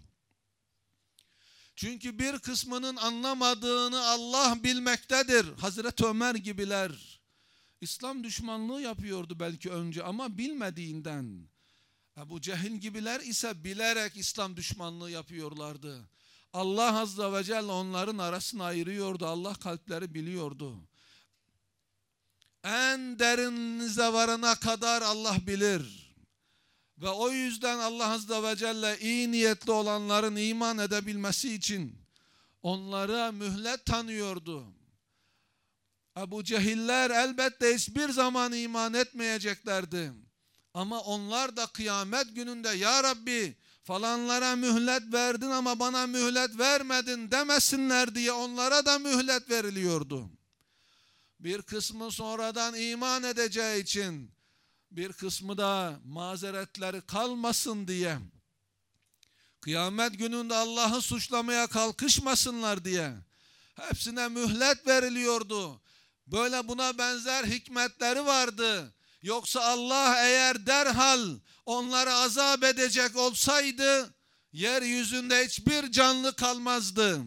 Çünkü bir kısmının anlamadığını Allah bilmektedir. Hazreti Ömer gibiler İslam düşmanlığı yapıyordu belki önce ama bilmediğinden. Ebu Cehil gibiler ise bilerek İslam düşmanlığı yapıyorlardı. Allah Azze ve Celle onların arasını ayırıyordu. Allah kalpleri biliyordu. En derininize varana kadar Allah bilir. Ve o yüzden Allah Azze ve Celle iyi niyetli olanların iman edebilmesi için onlara mühlet tanıyordu. Ebu Cehiller elbette hiçbir zaman iman etmeyeceklerdi. Ama onlar da kıyamet gününde ya Rabbi falanlara mühlet verdin ama bana mühlet vermedin demesinler diye onlara da mühlet veriliyordu. Bir kısmı sonradan iman edeceği için, bir kısmı da mazeretleri kalmasın diye, kıyamet gününde Allah'ı suçlamaya kalkışmasınlar diye hepsine mühlet veriliyordu. Böyle buna benzer hikmetleri vardı. Yoksa Allah eğer derhal onları azap edecek olsaydı yeryüzünde hiçbir canlı kalmazdı.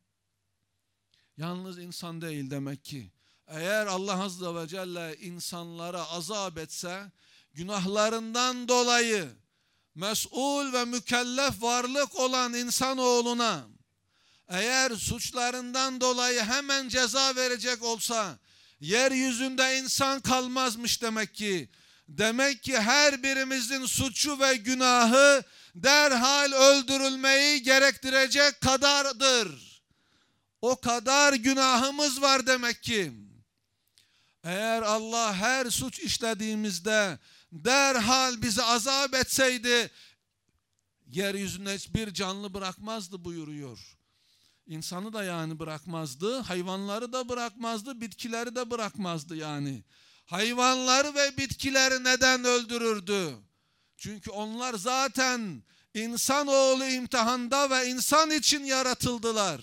Yalnız insan değil demek ki. Eğer Allah Azze ve Celle insanlara azap etse, günahlarından dolayı mes'ul ve mükellef varlık olan insanoğluna eğer suçlarından dolayı hemen ceza verecek olsa yeryüzünde insan kalmazmış demek ki. Demek ki her birimizin suçu ve günahı derhal öldürülmeyi gerektirecek kadardır. O kadar günahımız var demek ki. Eğer Allah her suç işlediğimizde derhal bizi azap etseydi yeryüzünde hiçbir canlı bırakmazdı buyuruyor. İnsanı da yani bırakmazdı, hayvanları da bırakmazdı, bitkileri de bırakmazdı yani. Hayvanları ve bitkileri neden öldürürdü? Çünkü onlar zaten insanoğlu imtihanda ve insan için yaratıldılar.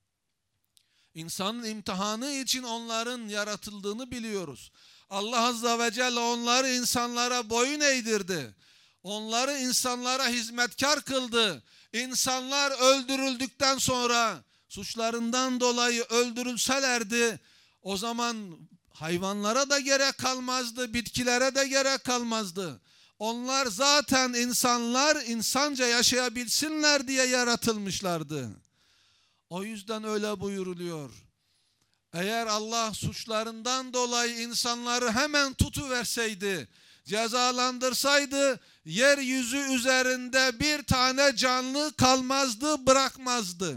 İnsanın imtihanı için onların yaratıldığını biliyoruz. Allah Azze ve Celle onları insanlara boyun eğdirdi. Onları insanlara hizmetkar kıldı. İnsanlar öldürüldükten sonra suçlarından dolayı öldürülselerdi o zaman hayvanlara da gerek kalmazdı, bitkilere de gerek kalmazdı. Onlar zaten insanlar insanca yaşayabilsinler diye yaratılmışlardı. O yüzden öyle buyuruluyor. Eğer Allah suçlarından dolayı insanları hemen tutuverseydi, cezalandırsaydı, yeryüzü üzerinde bir tane canlı kalmazdı, bırakmazdı.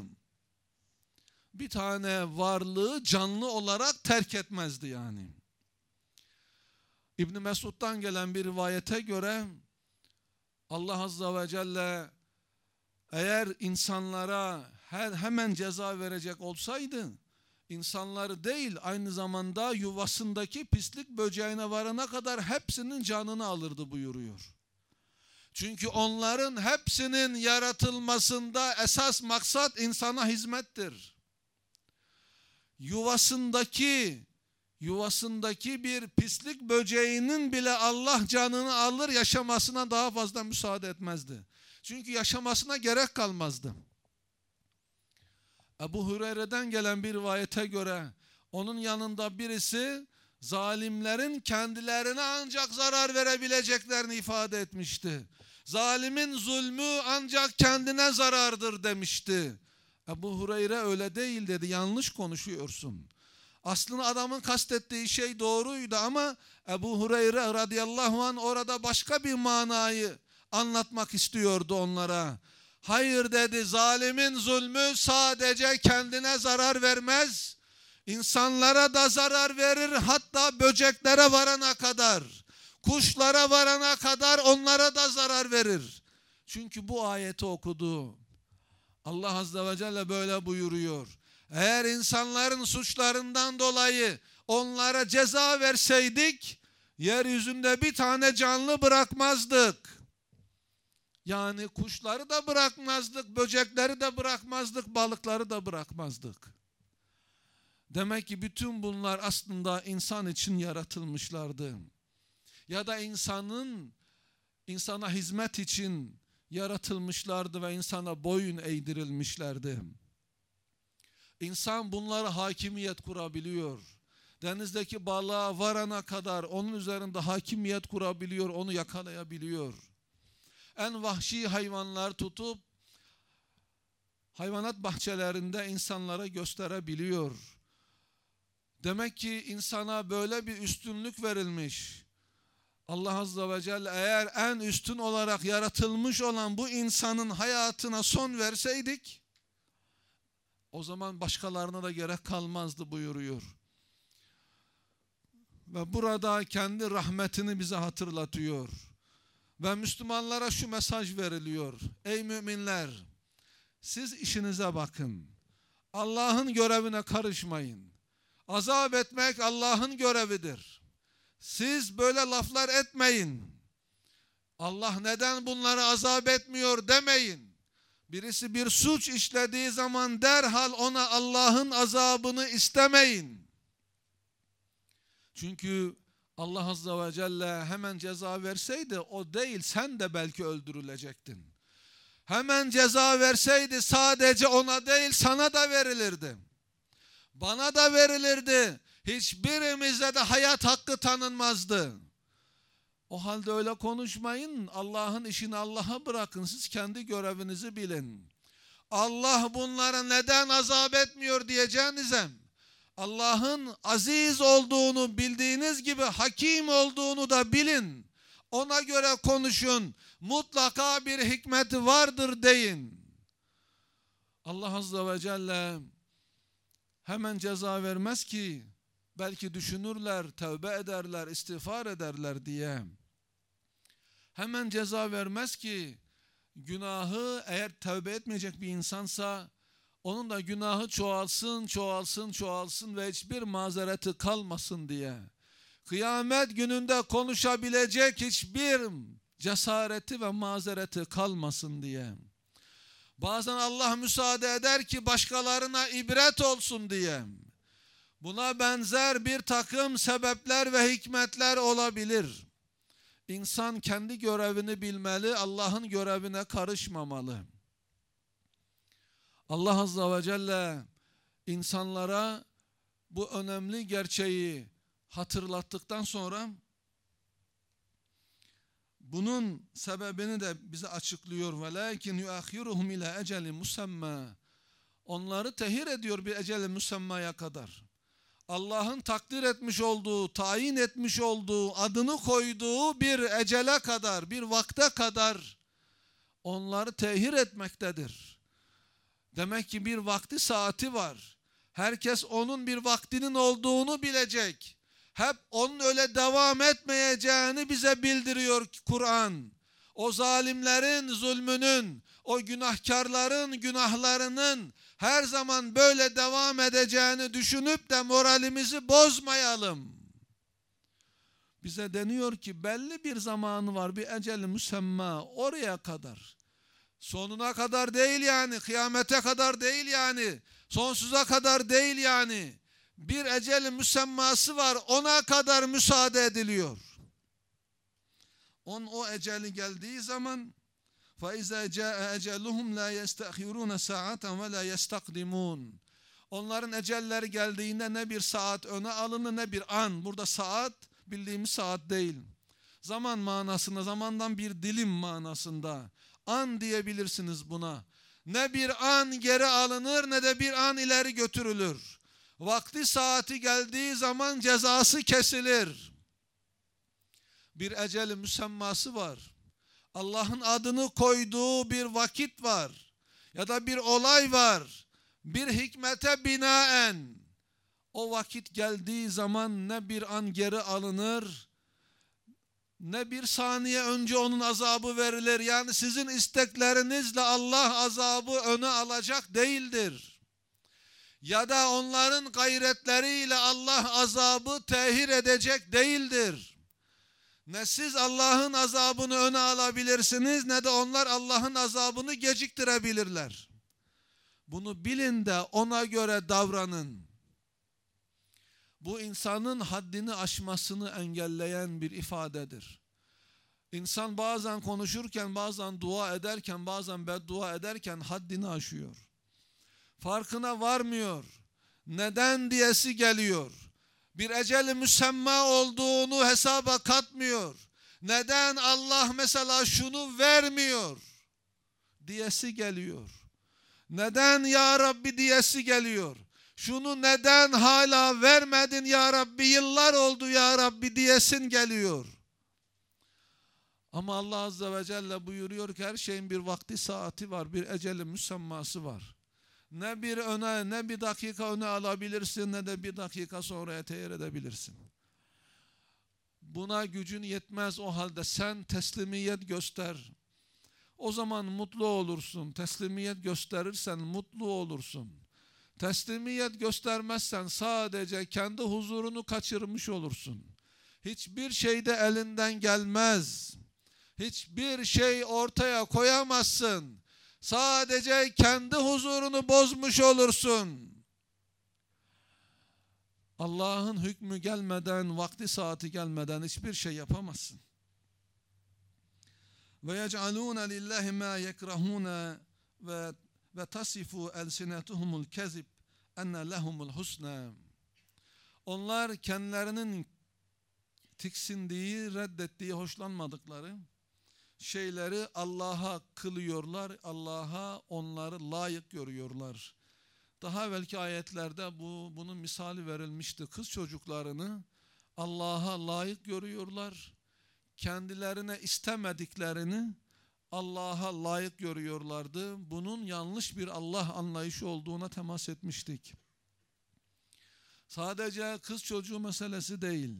Bir tane varlığı canlı olarak terk etmezdi yani. İbn Mesud'dan gelen bir rivayete göre Allah Azze ve Celle eğer insanlara hemen ceza verecek olsaydı, insanları değil aynı zamanda yuvasındaki pislik böceğine varana kadar hepsinin canını alırdı buyuruyor. Çünkü onların hepsinin yaratılmasında esas maksat insana hizmettir. Yuvasındaki bir pislik böceğinin bile Allah canını alır, yaşamasına daha fazla müsaade etmezdi. Çünkü yaşamasına gerek kalmazdı. Ebu Hureyre'den gelen bir rivayete göre onun yanında birisi zalimlerin kendilerine ancak zarar verebileceklerini ifade etmişti. Zalimin zulmü ancak kendine zarardır demişti. Ebu Hureyre öyle değil dedi, yanlış konuşuyorsun. Aslında adamın kastettiği şey doğruydu ama Ebu Hureyre radıyallahu anh orada başka bir manayı anlatmak istiyordu onlara. Hayır dedi, zalimin zulmü sadece kendine zarar vermez, insanlara da zarar verir, hatta böceklere varana kadar, kuşlara varana kadar onlara da zarar verir. Çünkü bu ayeti okudu. Allah Azze ve Celle böyle buyuruyor. Eğer insanların suçlarından dolayı onlara ceza verseydik, yeryüzünde bir tane canlı bırakmazdık. Yani kuşları da bırakmazdık, böcekleri de bırakmazdık, balıkları da bırakmazdık. Demek ki bütün bunlar aslında insan için yaratılmışlardı. Ya da insana hizmet için yaratılmışlardı ve insana boyun eğdirilmişlerdi. İnsan bunlara hakimiyet kurabiliyor. Denizdeki balığa varana kadar onun üzerinde hakimiyet kurabiliyor, onu yakalayabiliyor. En vahşi hayvanlar tutup hayvanat bahçelerinde insanlara gösterebiliyor. Demek ki insana böyle bir üstünlük verilmiş. Allah Azze ve Celle eğer en üstün olarak yaratılmış olan bu insanın hayatına son verseydik, o zaman başkalarına da gerek kalmazdı buyuruyor. Ve burada kendi rahmetini bize hatırlatıyor. Ve Müslümanlara şu mesaj veriliyor. Ey müminler, siz işinize bakın. Allah'ın görevine karışmayın. Azap etmek Allah'ın görevidir. Siz böyle laflar etmeyin. Allah neden bunları azap etmiyor demeyin. Birisi bir suç işlediği zaman derhal ona Allah'ın azabını istemeyin. Çünkü Allah Azze ve Celle hemen ceza verseydi o değil, sen de belki öldürülecektin. Hemen ceza verseydi sadece ona değil sana da verilirdi. Bana da verilirdi. Hiçbirimize de hayat hakkı tanınmazdı. O halde öyle konuşmayın. Allah'ın işini Allah'a bırakın. Siz kendi görevinizi bilin. Allah bunlara neden azap etmiyor diyeceğinize, Allah'ın aziz olduğunu bildiğiniz gibi hakim olduğunu da bilin. Ona göre konuşun. Mutlaka bir hikmeti vardır deyin. Allah Azze ve Celle hemen ceza vermez ki, belki düşünürler, tövbe ederler, istiğfar ederler diye. Hemen ceza vermez ki, günahı eğer tövbe etmeyecek bir insansa onun da günahı çoğalsın, çoğalsın, çoğalsın ve hiçbir mazereti kalmasın diye. Kıyamet gününde konuşabilecek hiçbir cesareti ve mazereti kalmasın diye. Bazen Allah müsaade eder ki başkalarına ibret olsun diye. Buna benzer bir takım sebepler ve hikmetler olabilir. İnsan kendi görevini bilmeli, Allah'ın görevine karışmamalı. Allah Azze ve Celle insanlara bu önemli gerçeği hatırlattıktan sonra bunun sebebini de bize açıklıyor. وَلَاكِنْ يُؤَخِّرُهُمْ اِلَى اَجَلٍ مُسَمَّى. Onları tehir ediyor bir ecel-i müsemmaya kadar. Allah'ın takdir etmiş olduğu, tayin etmiş olduğu, adını koyduğu bir ecele kadar, bir vakte kadar onları tehir etmektedir. Demek ki bir vakti saati var. Herkes onun bir vaktinin olduğunu bilecek. Hep onun öyle devam etmeyeceğini bize bildiriyor Kur'an. O zalimlerin zulmünün, o günahkarların günahlarının her zaman böyle devam edeceğini düşünüp de moralimizi bozmayalım. Bize deniyor ki belli bir zamanı var, bir ecel-i müsemma, oraya kadar. Sonuna kadar değil yani, kıyamete kadar değil yani, sonsuza kadar değil yani. Bir ecel-i müsemması var, ona kadar müsaade ediliyor. O eceli geldiği zaman فَاِذَا جَاءَ اَجَلُهُمْ لَا يَسْتَخِرُونَ سَاعَةً وَلَا يَسْتَقْدِمُونَ. Onların ecelleri geldiğinde ne bir saat öne alınır ne bir an. Burada saat bildiğimiz saat değil. Zaman manasında, zamandan bir dilim manasında. An diyebilirsiniz buna. Ne bir an geri alınır ne de bir an ileri götürülür. Vakti saati geldiği zaman cezası kesilir. Bir ecel-i müsemması var. Allah'ın adını koyduğu bir vakit var. Ya da bir olay var. Bir hikmete binaen. O vakit geldiği zaman ne bir an geri alınır, ne bir saniye önce onun azabı verilir. Yani sizin isteklerinizle Allah azabı öne alacak değildir. Ya da onların gayretleriyle Allah azabı tehir edecek değildir. Ne siz Allah'ın azabını öne alabilirsiniz ne de onlar Allah'ın azabını geciktirebilirler. Bunu bilin de ona göre davranın. Bu insanın haddini aşmasını engelleyen bir ifadedir. İnsan bazen konuşurken, bazen dua ederken, bazen beddua ederken haddini aşıyor. Farkına varmıyor. Neden diyesi geliyor. Bir ecel-i müsemma olduğunu hesaba katmıyor. Neden Allah mesela şunu vermiyor diyesi geliyor. Neden ya Rabbi diyesi geliyor. Şunu neden hala vermedin ya Rabbi, yıllar oldu ya Rabbi diyesin geliyor. Ama Allah Azze ve Celle buyuruyor ki her şeyin bir vakti saati var, bir ecel-i müsemması var. Ne bir öne, ne bir dakika öne alabilirsin, ne de bir dakika sonraya tehir edebilirsin. Buna gücün yetmez, o halde sen teslimiyet göster. O zaman mutlu olursun. Teslimiyet gösterirsen mutlu olursun. Teslimiyet göstermezsen sadece kendi huzurunu kaçırmış olursun. Hiçbir şey de elinden gelmez. Hiçbir şey ortaya koyamazsın. Sadece kendi huzurunu bozmuş olursun. Allah'ın hükmü gelmeden, vakti saati gelmeden hiçbir şey yapamazsın. Ve yec'alûne lillahi mâ yekrahûne ve tasifu elsinetuhumul kezib enne lehumul husnâ. Onlar kendilerinin tiksindiği, reddettiği, hoşlanmadıkları şeyleri Allah'a kılıyorlar, Allah'a onları layık görüyorlar. Daha evvelki ayetlerde bunun misali verilmişti. Kız çocuklarını Allah'a layık görüyorlar. Kendilerine istemediklerini Allah'a layık görüyorlardı. Bunun yanlış bir Allah anlayışı olduğuna temas etmiştik. Sadece kız çocuğu meselesi değil.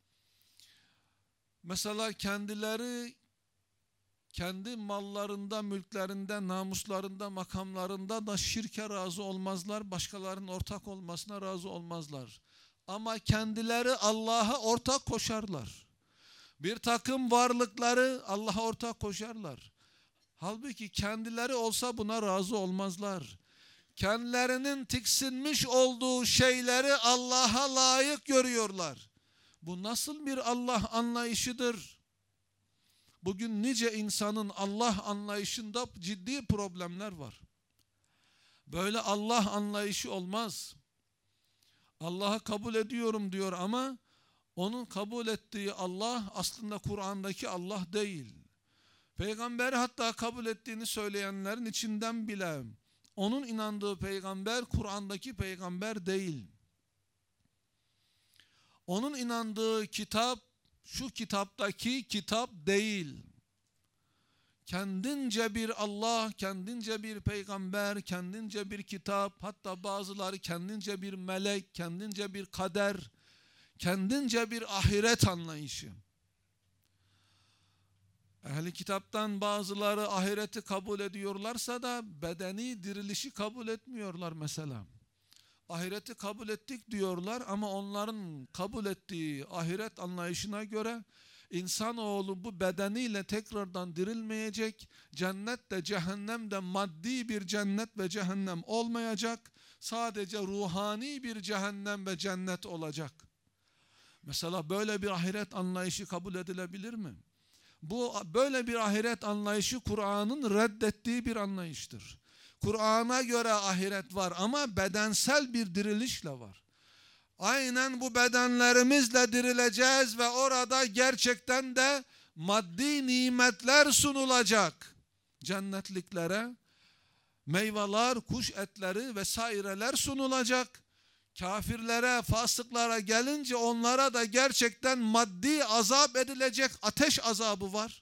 Mesela kendileri kendi mallarında, mülklerinde, namuslarında, makamlarında da şirke razı olmazlar. Başkalarının ortak olmasına razı olmazlar. Ama kendileri Allah'a ortak koşarlar. Bir takım varlıkları Allah'a ortak koşarlar. Halbuki kendileri olsa buna razı olmazlar. Kendilerinin tiksinmiş olduğu şeyleri Allah'a layık görüyorlar. Bu nasıl bir Allah anlayışıdır? Bugün nice insanın Allah anlayışında ciddi problemler var. Böyle Allah anlayışı olmaz. Allah'ı kabul ediyorum diyor ama onun kabul ettiği Allah aslında Kur'an'daki Allah değil. Peygamberi hatta kabul ettiğini söyleyenlerin içinden bile onun inandığı peygamber Kur'an'daki peygamber değil. Onun inandığı kitap şu kitaptaki kitap değil. Kendince bir Allah, kendince bir peygamber, kendince bir kitap, hatta bazıları kendince bir melek, kendince bir kader, kendince bir ahiret anlayışı. Ehli kitaptan bazıları ahireti kabul ediyorlarsa da bedeni dirilişi kabul etmiyorlar mesela. Ahireti kabul ettik diyorlar ama onların kabul ettiği ahiret anlayışına göre insanoğlu bu bedeniyle tekrardan dirilmeyecek. Cennet de cehennem de maddi bir cennet ve cehennem olmayacak. Sadece ruhani bir cehennem ve cennet olacak. Mesela böyle bir ahiret anlayışı kabul edilebilir mi? Böyle bir ahiret anlayışı Kur'an'ın reddettiği bir anlayıştır. Kur'an'a göre ahiret var ama bedensel bir dirilişle var. Aynen bu bedenlerimizle dirileceğiz ve orada gerçekten de maddi nimetler sunulacak. Cennetliklere meyveler, kuş etleri vesaireler sunulacak. Kafirlere, fasıklara gelince onlara da gerçekten maddi azap edilecek ateş azabı var.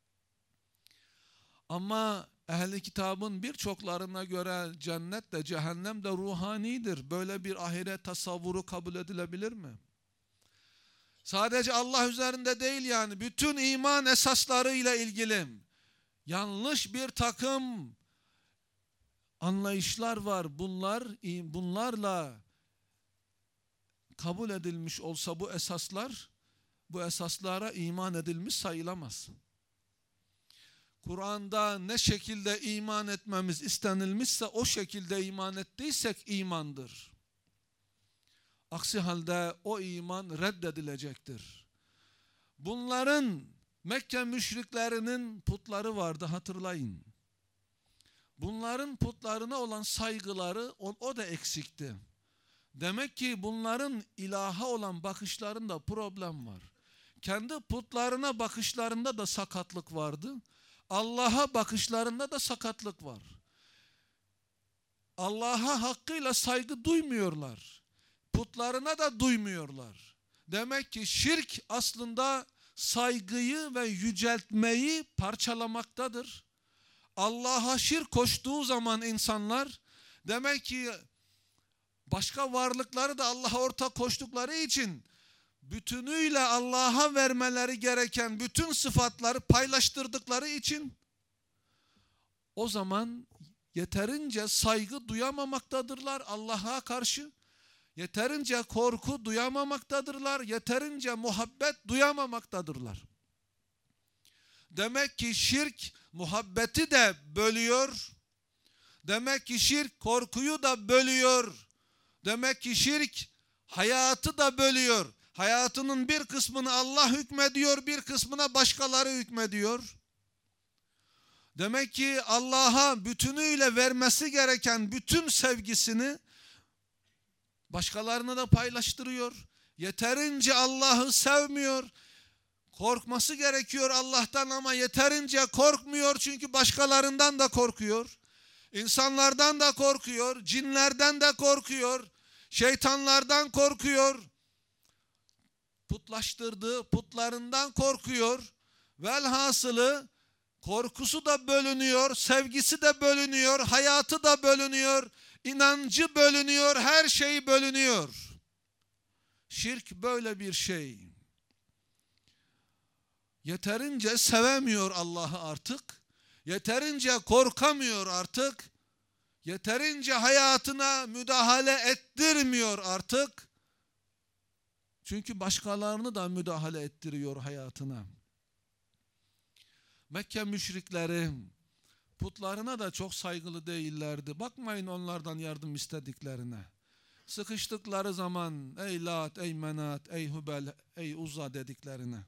Ama ehli kitabın birçoklarına göre cennet de cehennem de ruhanidir. Böyle bir ahiret tasavvuru kabul edilebilir mi? Sadece Allah üzerinde değil yani bütün iman esaslarıyla ilgili yanlış bir takım anlayışlar var. Bunlarla kabul edilmiş olsa bu esaslar, bu esaslara iman edilmiş sayılamaz. Kur'an'da ne şekilde iman etmemiz istenilmişse o şekilde iman ettiysek imandır. Aksi halde o iman reddedilecektir. Bunların Mekke müşriklerinin putları vardı hatırlayın. Bunların putlarına olan saygıları o da eksikti. Demek ki bunların ilaha olan bakışlarında problem var. Kendi putlarına bakışlarında da sakatlık vardı. Allah'a bakışlarında da sakatlık var. Allah'a hakkıyla saygı duymuyorlar. Putlarına da duymuyorlar. Demek ki şirk aslında saygıyı ve yüceltmeyi parçalamaktadır. Allah'a şirk koştuğu zaman insanlar demek ki başka varlıkları da Allah'a ortak koştukları için bütünüyle Allah'a vermeleri gereken bütün sıfatları paylaştırdıkları için o zaman yeterince saygı duyamamaktadırlar Allah'a karşı. yeterince korku duyamamaktadırlar, yeterince muhabbet duyamamaktadırlar. Demek ki şirk muhabbeti de bölüyor. Demek ki şirk korkuyu da bölüyor. Demek ki şirk hayatı da bölüyor. Hayatının bir kısmını Allah hükmediyor, bir kısmına başkaları hükmediyor. Demek ki Allah'a bütünüyle vermesi gereken bütün sevgisini başkalarına da paylaştırıyor. Yeterince Allah'ı sevmiyor. Korkması gerekiyor Allah'tan ama yeterince korkmuyor çünkü başkalarından da korkuyor. İnsanlardan da korkuyor, cinlerden de korkuyor, şeytanlardan korkuyor. Putlaştırdığı putlarından korkuyor. Velhasılı korkusu da bölünüyor, sevgisi de bölünüyor, hayatı da bölünüyor, inancı bölünüyor, her şey bölünüyor. Şirk böyle bir şey. Yeterince sevemiyor Allah'ı artık, yeterince korkamıyor artık, yeterince hayatına müdahale ettirmiyor artık. Çünkü başkalarını da müdahale ettiriyor hayatına. Mekke müşrikleri putlarına da çok saygılı değillerdi. Bakmayın onlardan yardım istediklerine. Sıkıştıkları zaman ey Lat, ey Menat, ey Hubel, ey Uzza dediklerine.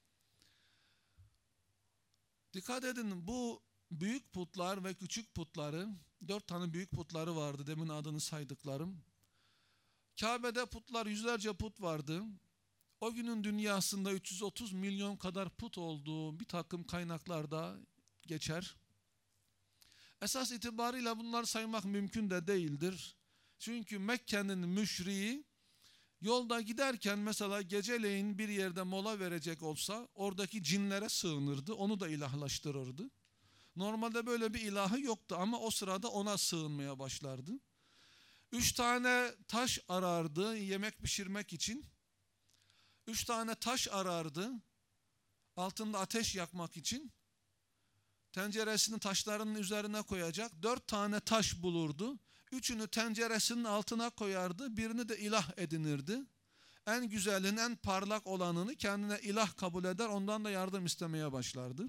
Dikkat edin, bu büyük putlar ve küçük putları, 4 tane büyük putları vardı demin adını saydıklarım. Kabe'de putlar, yüzlerce put vardı. O günün dünyasında 330 milyon kadar put olduğu bir takım kaynaklarda geçer. Esas itibarıyla bunları saymak mümkün de değildir. Çünkü Mekke'nin müşriği yolda giderken mesela geceleyin bir yerde mola verecek olsa oradaki cinlere sığınırdı. Onu da ilahlaştırırdı. Normalde böyle bir ilahı yoktu ama o sırada ona sığınmaya başlardı. 3 tane taş arardı yemek pişirmek için. 3 tane taş arardı altında ateş yakmak için. Tenceresini taşların üzerine koyacak. 4 tane taş bulurdu. 3'ünü tenceresinin altına koyardı. Birini de ilah edinirdi. En güzelin, en parlak olanını kendine ilah kabul eder. Ondan da yardım istemeye başlardı.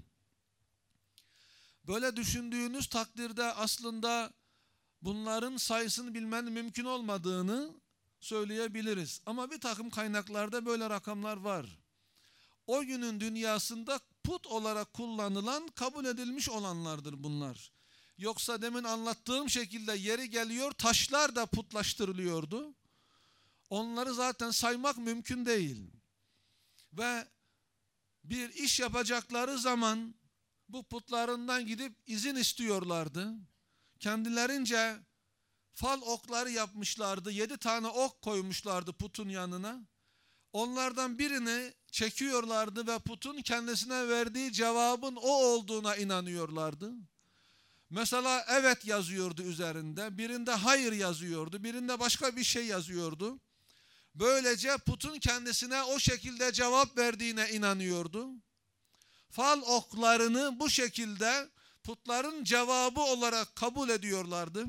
Böyle düşündüğünüz takdirde aslında bunların sayısını bilmenin mümkün olmadığını söyleyebiliriz. Ama bir takım kaynaklarda böyle rakamlar var. O günün dünyasında put olarak kullanılan, kabul edilmiş olanlardır bunlar. Yoksa demin anlattığım şekilde yeri geliyor taşlar da putlaştırılıyordu. Onları zaten saymak mümkün değil. Ve bir iş yapacakları zaman bu putlarından gidip izin istiyorlardı. Kendilerince fal okları yapmışlardı. 7 tane ok koymuşlardı putun yanına. Onlardan birini çekiyorlardı ve putun kendisine verdiği cevabın o olduğuna inanıyorlardı. Mesela evet yazıyordu üzerinde, birinde hayır yazıyordu, birinde başka bir şey yazıyordu. Böylece putun kendisine o şekilde cevap verdiğine inanıyordu. Fal oklarını bu şekilde putların cevabı olarak kabul ediyorlardı.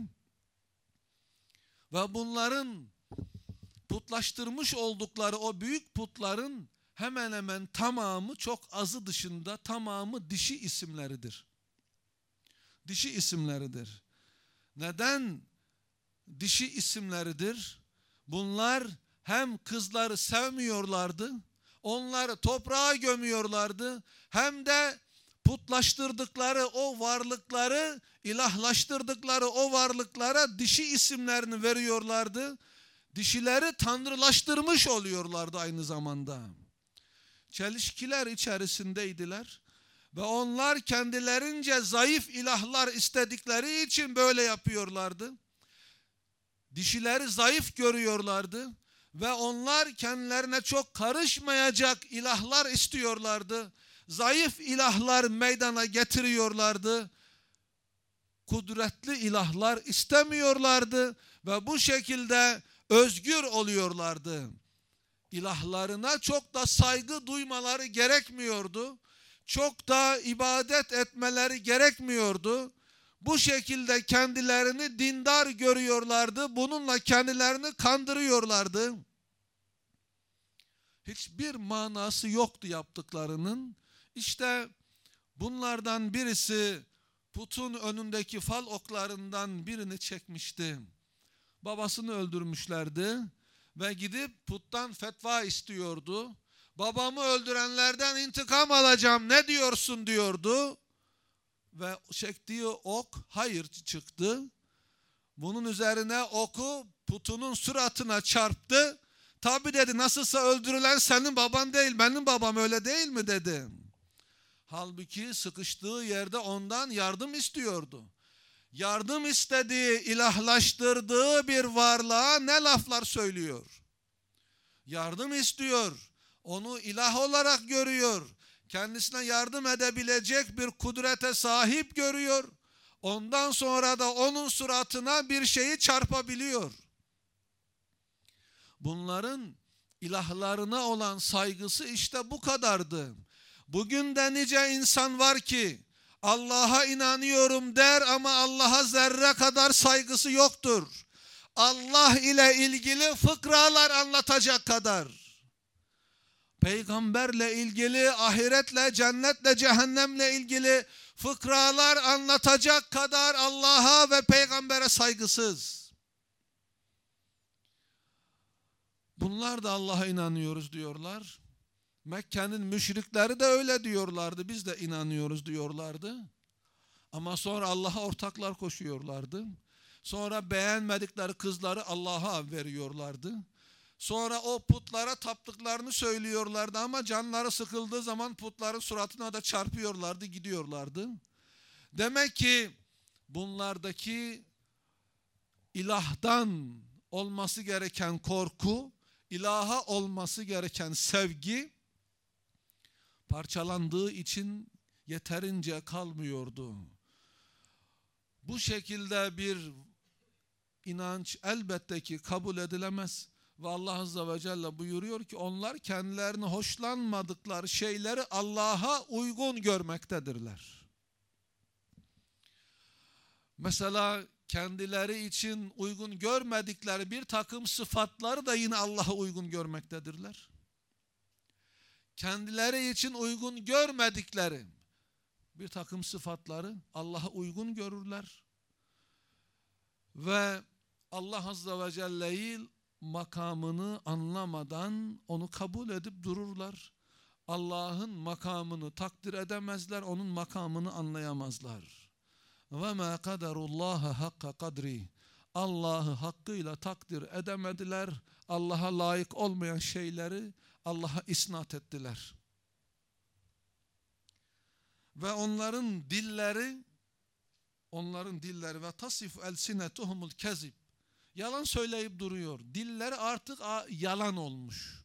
Ve bunların putlaştırmış oldukları o büyük putların hemen hemen tamamı, çok azı dışında tamamı dişi isimleridir. Dişi isimleridir. Neden dişi isimleridir? Bunlar hem kızları sevmiyorlardı, onları toprağa gömüyorlardı, hem de putlaştırdıkları o varlıkları, ilahlaştırdıkları o varlıklara dişi isimlerini veriyorlardı. Dişileri tanrılaştırmış oluyorlardı aynı zamanda. Çelişkiler içerisindeydiler. Ve onlar kendilerince zayıf ilahlar istedikleri için böyle yapıyorlardı. Dişileri zayıf görüyorlardı. Ve onlar kendilerine çok karışmayacak ilahlar istiyorlardı. Zayıf ilahlar meydana getiriyorlardı. Kudretli ilahlar istemiyorlardı. Ve bu şekilde özgür oluyorlardı. İlahlarına çok da saygı duymaları gerekmiyordu. Çok da ibadet etmeleri gerekmiyordu. Bu şekilde kendilerini dindar görüyorlardı. Bununla kendilerini kandırıyorlardı. Hiçbir manası yoktu yaptıklarının. İşte bunlardan birisi putun önündeki fal oklarından birini çekmişti. Babasını öldürmüşlerdi ve gidip puttan fetva istiyordu. Babamı öldürenlerden intikam alacağım, ne diyorsun diyordu. Ve çektiği ok hayır çıktı. Bunun üzerine oku putunun suratına çarptı. Tabi dedi, nasılsa öldürülen senin baban değil, benim babam, öyle değil mi dedi. Halbuki sıkıştığı yerde ondan yardım istiyordu. Yardım istediği, ilahlaştırdığı bir varlığa ne laflar söylüyor. Yardım istiyor. Onu ilah olarak görüyor. Kendisine yardım edebilecek bir kudrete sahip görüyor. Ondan sonra da onun suratına bir şeyi çarpabiliyor. Bunların ilahlarına olan saygısı işte bu kadardı. Bugün de nice insan var ki Allah'a inanıyorum der ama Allah'a zerre kadar saygısı yoktur. Allah ile ilgili fıkralar anlatacak kadar, peygamberle ilgili, ahiretle, cennetle, cehennemle ilgili fıkralar anlatacak kadar Allah'a ve peygambere saygısız. Bunlar da Allah'a inanıyoruz diyorlar. Mekke'nin müşrikleri de öyle diyorlardı. Biz de inanıyoruz diyorlardı. Ama sonra Allah'a ortaklar koşuyorlardı. Sonra beğenmedikleri kızları Allah'a veriyorlardı. Sonra o putlara taptıklarını söylüyorlardı ama canları sıkıldığı zaman putların suratına da çarpıyorlardı, gidiyorlardı. Demek ki bunlardaki ilahtan olması gereken korku, ilaha olması gereken sevgi parçalandığı için yeterince kalmıyordu. Bu şekilde bir inanç elbette ki kabul edilemez. Ve Allah Azze ve Celle buyuruyor ki onlar kendilerini hoşlanmadıkları şeyleri Allah'a uygun görmektedirler. Mesela kendileri için uygun görmedikleri bir takım sıfatları da yine Allah'a uygun görmektedirler. Kendileri için uygun görmedikleri bir takım sıfatları Allah'a uygun görürler. Ve Allah Azze ve Celle'yi makamını anlamadan onu kabul edip dururlar. Allah'ın makamını takdir edemezler, onun makamını anlayamazlar. Ve ma kaderullaha hakka kadri. Allah'ı hakkıyla takdir edemediler. Allah'a layık olmayan şeyleri Allah'a isnat ettiler. Ve onların dilleri ve tasif elsinetuhumul kezib. Yalan söyleyip duruyor. Dilleri artık yalan olmuş.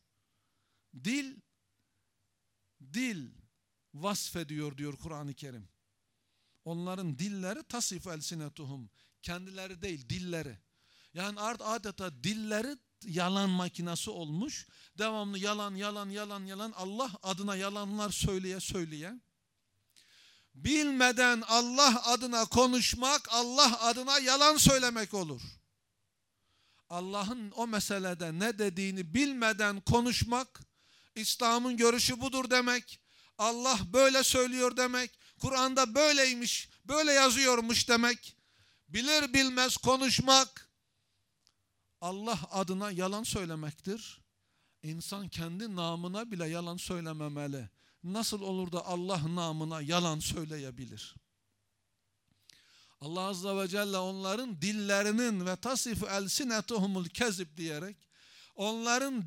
Dil vasfediyor diyor Kur'an-ı Kerim. Onların dilleri tasif elsinetuhum. Kendileri değil, dilleri. Yani adeta dilleri yalan makinesi olmuş. Devamlı yalan Allah adına yalanlar söyleye. Bilmeden Allah adına konuşmak, Allah adına yalan söylemek olur. Allah'ın o meselede ne dediğini bilmeden konuşmak, İslam'ın görüşü budur demek, Allah böyle söylüyor demek, Kur'an'da böyleymiş, böyle yazıyormuş demek, bilir bilmez konuşmak, Allah adına yalan söylemektir. İnsan kendi namına bile yalan söylememeli. Nasıl olur da Allah namına yalan söyleyebilir? Allah Azze ve Celle onların dillerinin ve tasifu elsinetuhumul kezib diyerek onların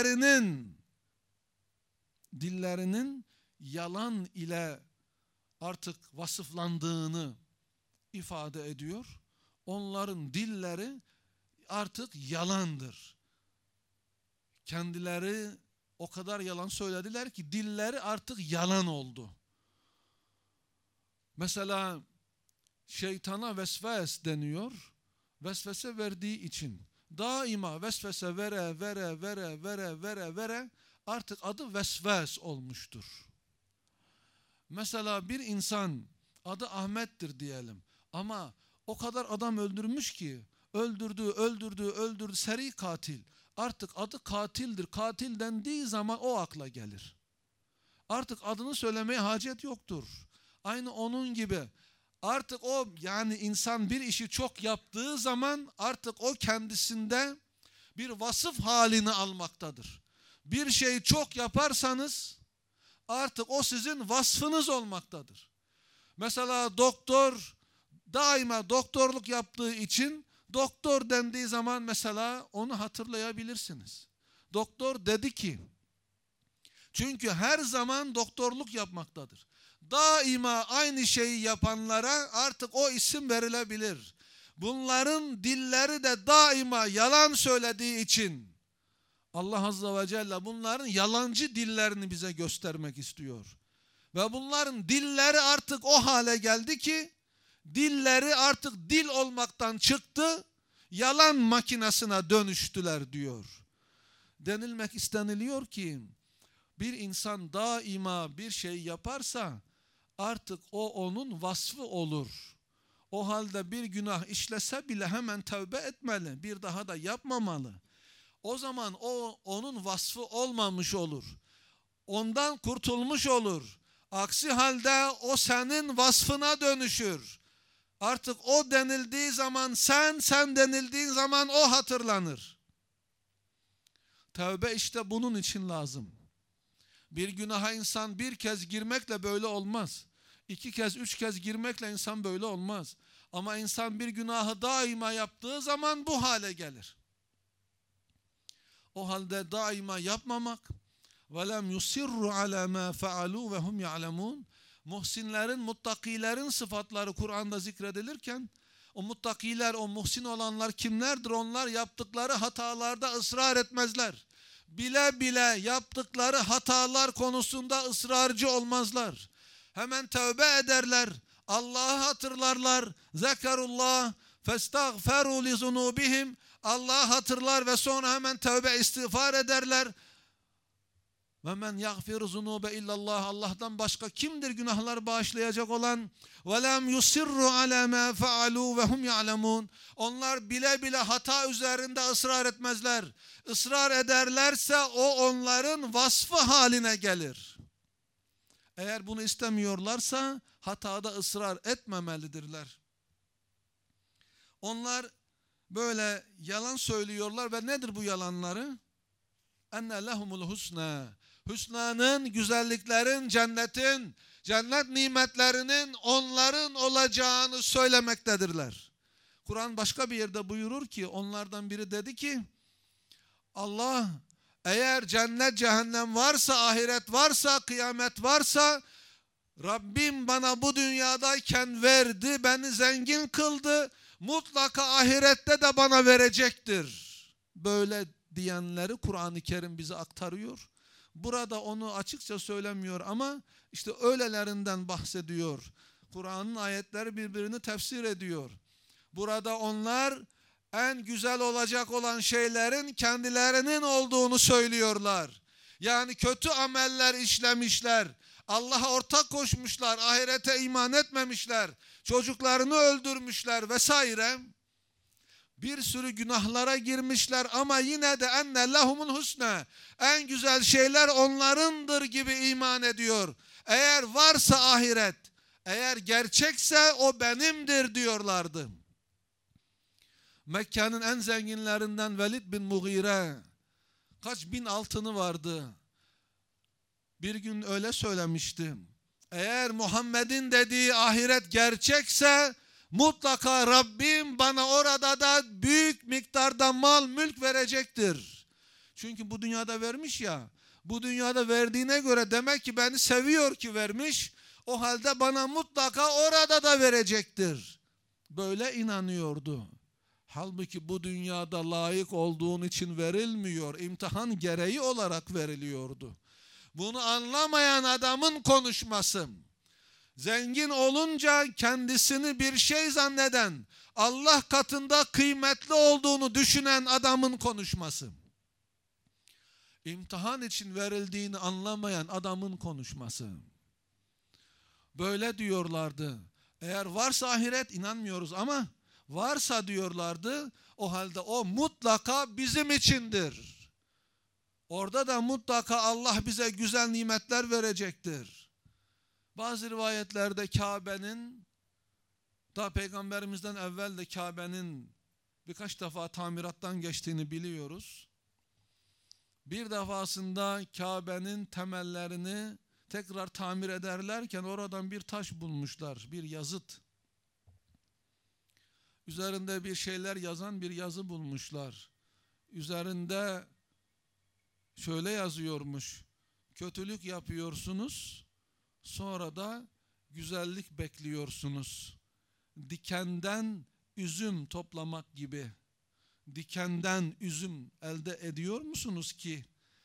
dillerinin yalan ile artık vasıflandığını ifade ediyor. Onların dilleri artık yalandır. Kendileri o kadar yalan söylediler ki dilleri artık yalan oldu. Mesela şeytana vesves deniyor. Vesvese verdiği için daima vesvese vere artık adı vesves olmuştur. Mesela bir insan adı Ahmet'tir diyelim. Ama o kadar adam öldürmüş ki, öldürdü, seri katil. Artık adı katildir. Katil dendiği zaman o akla gelir. Artık adını söylemeye hacet yoktur. Aynı onun gibi. Artık o, yani insan bir işi çok yaptığı zaman artık o kendisinde bir vasıf halini almaktadır. Bir şeyi çok yaparsanız artık o sizin vasfınız olmaktadır. Mesela doktor daima doktorluk yaptığı için doktor dendiği zaman mesela onu hatırlayabilirsiniz. Doktor dedi ki, çünkü her zaman doktorluk yapmaktadır. Daima aynı şeyi yapanlara artık o isim verilebilir. Bunların dilleri de daima yalan söylediği için Allah Azze ve Celle bunların yalancı dillerini bize göstermek istiyor. Ve bunların dilleri artık o hale geldi ki dilleri artık dil olmaktan çıktı, yalan makinesine dönüştüler diyor. Denilmek isteniliyor ki bir insan daima bir şey yaparsa artık o onun vasfı olur. O halde bir günah işlese bile hemen tövbe etmeli, bir daha da yapmamalı. O zaman o onun vasfı olmamış olur. Ondan kurtulmuş olur. Aksi halde o senin vasfına dönüşür. Artık o denildiği zaman sen denildiğin zaman o hatırlanır. Tövbe işte bunun için lazım. Bir günaha insan bir kez girmekle böyle olmaz. 2 kez, 3 kez girmekle insan böyle olmaz. Ama insan bir günahı daima yaptığı zaman bu hale gelir. O halde daima yapmamak, وَلَمْ يُسِرُّ عَلَى مَا فَعَلُوا وَهُمْ يَعْلَمُونَ. Muhsinlerin, muttakilerin sıfatları Kur'an'da zikredilirken, o muttakiler, o muhsin olanlar kimlerdir? Onlar yaptıkları hatalarda ısrar etmezler. Bile bile yaptıkları hatalar konusunda ısrarcı olmazlar. Hemen tövbe ederler. Allah'ı hatırlarlar. Zekerullah festagferu li zunubihim. Allah'ı hatırlar ve sonra hemen tövbe istiğfar ederler. Ve men yagfiru zunube illallah. Allah'tan başka kimdir günahlar bağışlayacak olan? Ve lem yusirru ala ma faalu ve hum ya'lemun. Onlar bile bile hata üzerinde ısrar etmezler. Israr ederlerse o onların vasfı haline gelir. Eğer bunu istemiyorlarsa hatada ısrar etmemelidirler. Onlar böyle yalan söylüyorlar ve nedir bu yalanları? Enne lehumul husna. Hüsnanın, güzelliklerin, cennetin, cennet nimetlerinin onların olacağını söylemektedirler. Kur'an başka bir yerde buyurur ki, onlardan biri dedi ki, Allah eğer cennet, cehennem varsa, ahiret varsa, kıyamet varsa, Rabbim bana bu dünyadayken verdi, beni zengin kıldı, mutlaka ahirette de bana verecektir. Böyle diyenleri Kur'an-ı Kerim bize aktarıyor. Burada onu açıkça söylemiyor ama işte öylelerinden bahsediyor. Kur'an'ın ayetleri birbirini tefsir ediyor. Burada onlar en güzel olacak olan şeylerin kendilerinin olduğunu söylüyorlar. Yani kötü ameller işlemişler, Allah'a ortak koşmuşlar, ahirete iman etmemişler, çocuklarını öldürmüşler vesaire. Bir sürü günahlara girmişler ama yine de enne lehumul husna. En güzel şeyler onlarındır gibi iman ediyor. Eğer varsa ahiret, eğer gerçekse o benimdir diyorlardı. Mekke'nin en zenginlerinden Velid bin Mughire, kaç bin altını vardı. Bir gün öyle söylemiştim. Eğer Muhammed'in dediği ahiret gerçekse mutlaka Rabbim bana orada da büyük miktarda mal, mülk verecektir. Çünkü bu dünyada vermiş ya, bu dünyada verdiğine göre demek ki beni seviyor ki vermiş, o halde bana mutlaka orada da verecektir. Böyle inanıyordu. Halbuki bu dünyada layık olduğun için verilmiyor, imtihan gereği olarak veriliyordu. Bunu anlamayan adamın konuşması, zengin olunca kendisini bir şey zanneden, Allah katında kıymetli olduğunu düşünen adamın konuşması, İmtihan için verildiğini anlamayan adamın konuşması. Böyle diyorlardı. Eğer varsa ahiret inanmıyoruz ama varsa diyorlardı, o halde o mutlaka bizim içindir. Orada da mutlaka Allah bize güzel nimetler verecektir. Bazı rivayetlerde Kabe'nin, da Peygamberimizden evvel de Kabe'nin birkaç defa tamirattan geçtiğini biliyoruz. Bir defasında Kabe'nin temellerini tekrar tamir ederlerken oradan bir taş bulmuşlar, bir yazıt. Üzerinde bir şeyler yazan bir yazı bulmuşlar. Üzerinde şöyle yazıyormuş: kötülük yapıyorsunuz, sonra da güzellik bekliyorsunuz. Dikenden üzüm toplamak gibi. Dikenden üzüm elde ediyor musunuz ki?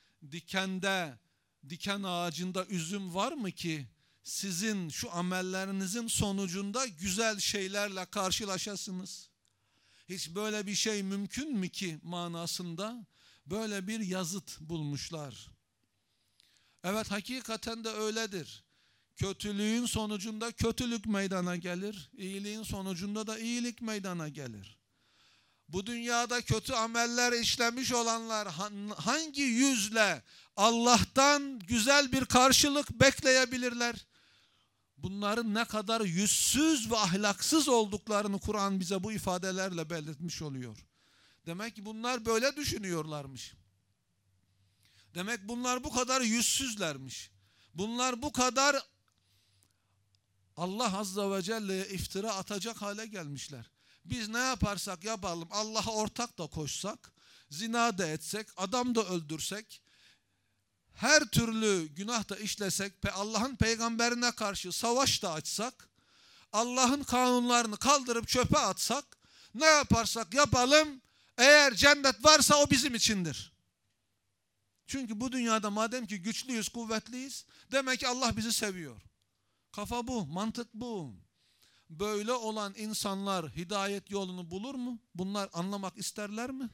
Diken ağacında üzüm var mı ki sizin şu amellerinizin sonucunda güzel şeylerle karşılaşasınız? Hiç böyle bir şey mümkün mü ki manasında böyle bir yazıt bulmuşlar. Evet, hakikaten de öyledir. Kötülüğün sonucunda kötülük meydana gelir, iyiliğin sonucunda da iyilik meydana gelir. Bu dünyada kötü ameller işlemiş olanlar hangi yüzle Allah'tan güzel bir karşılık bekleyebilirler? Bunların ne kadar yüzsüz ve ahlaksız olduklarını Kur'an bize bu ifadelerle belirtmiş oluyor. Demek ki bunlar böyle düşünüyorlarmış. Demek bunlar bu kadar yüzsüzlermiş. Bunlar bu kadar Allah Azze ve Celle'ye iftira atacak hale gelmişler. Biz ne yaparsak yapalım, Allah'a ortak da koşsak, zina da etsek, adam da öldürsek, her türlü günah da işlesek, Allah'ın peygamberine karşı savaş da açsak, Allah'ın kanunlarını kaldırıp çöpe atsak, ne yaparsak yapalım, eğer cennet varsa o bizim içindir. Çünkü bu dünyada madem ki güçlüyüz, kuvvetliyiz, demek ki Allah bizi seviyor. Kafa bu, mantık bu. Böyle olan insanlar hidayet yolunu bulur mu? Bunlar anlamak isterler mi?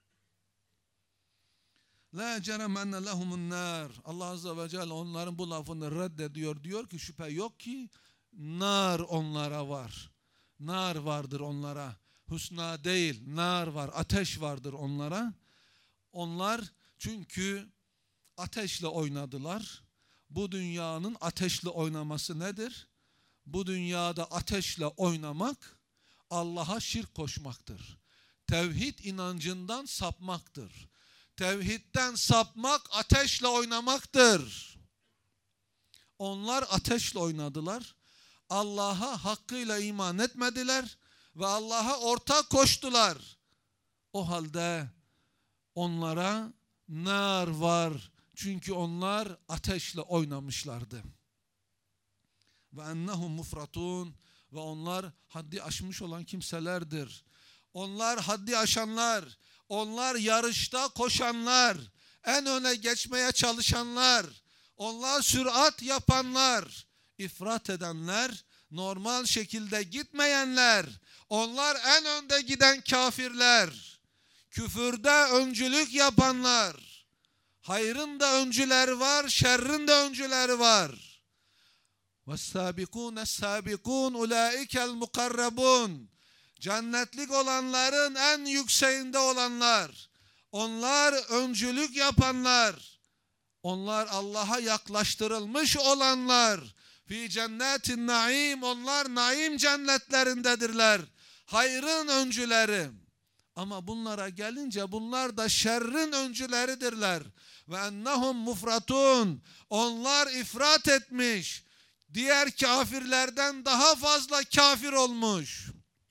La cerem enne lehumun nar. Allah Azze ve Celle onların bu lafını reddediyor. Diyor ki şüphe yok ki nar onlara var. Nar vardır onlara. Husna değil, nar var. Ateş vardır onlara. Onlar çünkü ateşle oynadılar. Bu dünyanın ateşle oynaması nedir? Bu dünyada ateşle oynamak Allah'a şirk koşmaktır. Tevhid inancından sapmaktır. Tevhidden sapmak ateşle oynamaktır. Onlar ateşle oynadılar. Allah'a hakkıyla iman etmediler ve Allah'a ortak koştular. O halde onlara nar var. Çünkü onlar ateşle oynamışlardı. Ve ennehum mufratun, ve onlar haddi aşmış olan kimselerdir. Onlar haddi aşanlar, onlar yarışta koşanlar, en öne geçmeye çalışanlar, onlar sürat yapanlar, ifrat edenler, normal şekilde gitmeyenler, onlar en önde giden kafirler, küfürde öncülük yapanlar, hayrın da öncüler var, şerrin de öncüleri var. وَالسَّابِقُونَ السَّابِقُونَ اُولَٰئِكَ الْمُقَرَّبُونَ. Cennetlik olanların en yükseğinde olanlar, onlar öncülük yapanlar, onlar Allah'a yaklaştırılmış olanlar, fi cennetin naim, onlar naim cennetlerindedirler, hayrın öncüleri. Ama bunlara gelince bunlar da şerrin öncüleridirler. Ve ennehum mufratun, onlar ifrat etmiş, diğer kafirlerden daha fazla kafir olmuş.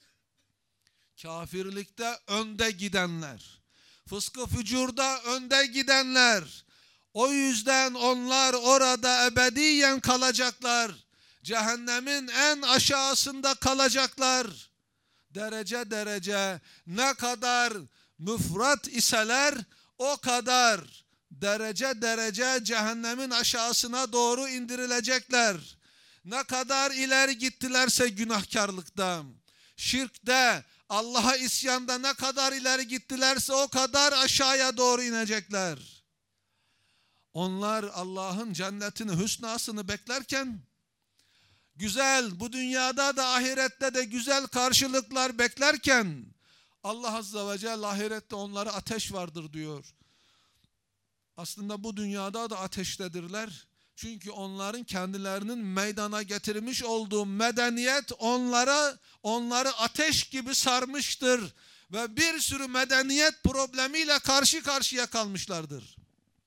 Kafirlikte önde gidenler, fıskı fücurda önde gidenler. O yüzden onlar orada ebediyen kalacaklar. Cehennemin en aşağısında kalacaklar. Derece derece ne kadar müfrat iseler o kadar derece derece cehennemin aşağısına doğru indirilecekler. Ne kadar ileri gittilerse günahkarlıkta, şirkte, Allah'a isyanda ne kadar ileri gittilerse o kadar aşağıya doğru inecekler. Onlar Allah'ın cennetini, hüsnasını beklerken güzel, bu dünyada da ahirette de güzel karşılıklar beklerken Allah Azze ve Celle ahirette onlara ateş vardır diyor. Aslında bu dünyada da ateştedirler. Çünkü onların kendilerinin meydana getirmiş olduğu medeniyet onları ateş gibi sarmıştır. Ve bir sürü medeniyet problemiyle karşı karşıya kalmışlardır.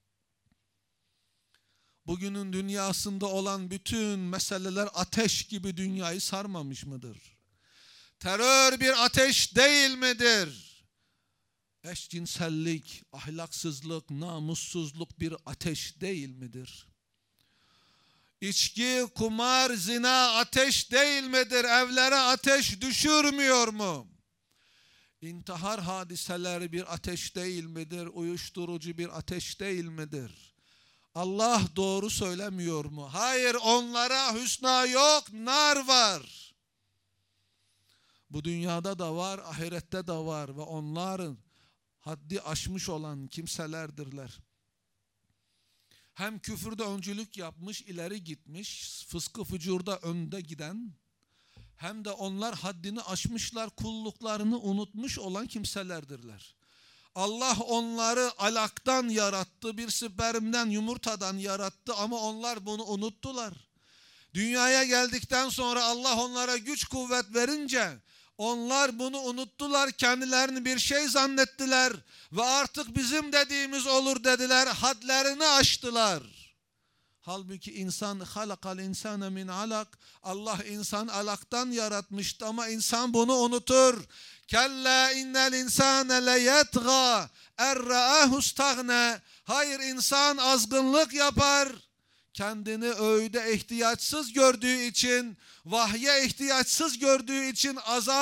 Bugünün dünyasında olan bütün meseleler ateş gibi dünyayı sarmamış mıdır? Terör bir ateş değil midir? Eşcinsellik, ahlaksızlık, namussuzluk bir ateş değil midir? İçki, kumar, zina ateş değil midir? Evlere ateş düşürmüyor mu? İntihar hadiseleri bir ateş değil midir? Uyuşturucu bir ateş değil midir? Allah doğru söylemiyor mu? Hayır, onlara hüsna yok, nar var. Bu dünyada da var, ahirette de var ve onların haddi aşmış olan kimselerdirler. Hem küfürde öncülük yapmış, ileri gitmiş, fıskı fücurda önde giden, hem de onlar haddini aşmışlar, kulluklarını unutmuş olan kimselerdirler. Allah onları alaktan yarattı, bir spermden, yumurtadan yarattı ama onlar bunu unuttular. Dünyaya geldikten sonra Allah onlara güç kuvvet verince onlar bunu unuttular, kendilerini bir şey zannettiler ve artık bizim dediğimiz olur dediler, hadlerini aştılar. Halbuki insan halakal insane min alak, Allah insan alaktan yaratmıştı ama insan bunu unutur. Kella innel insane leyetgâ erra'ahu stagna. Hayır, insan azgınlık yapar. Kendini öğüde ihtiyaçsız gördüğü için, vahye ihtiyaçsız gördüğü için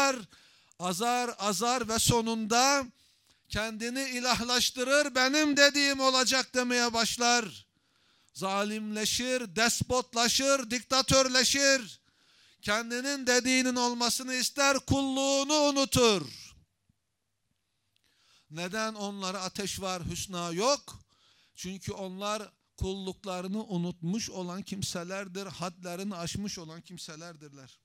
azar ve sonunda kendini ilahlaştırır, benim dediğim olacak demeye başlar. Zalimleşir, despotlaşır, diktatörleşir. Kendinin dediğinin olmasını ister, kulluğunu unutur. Neden onlara ateş var, hüsna yok? Çünkü onlar kulluklarını unutmuş olan kimselerdir, hadlerini aşmış olan kimselerdirler.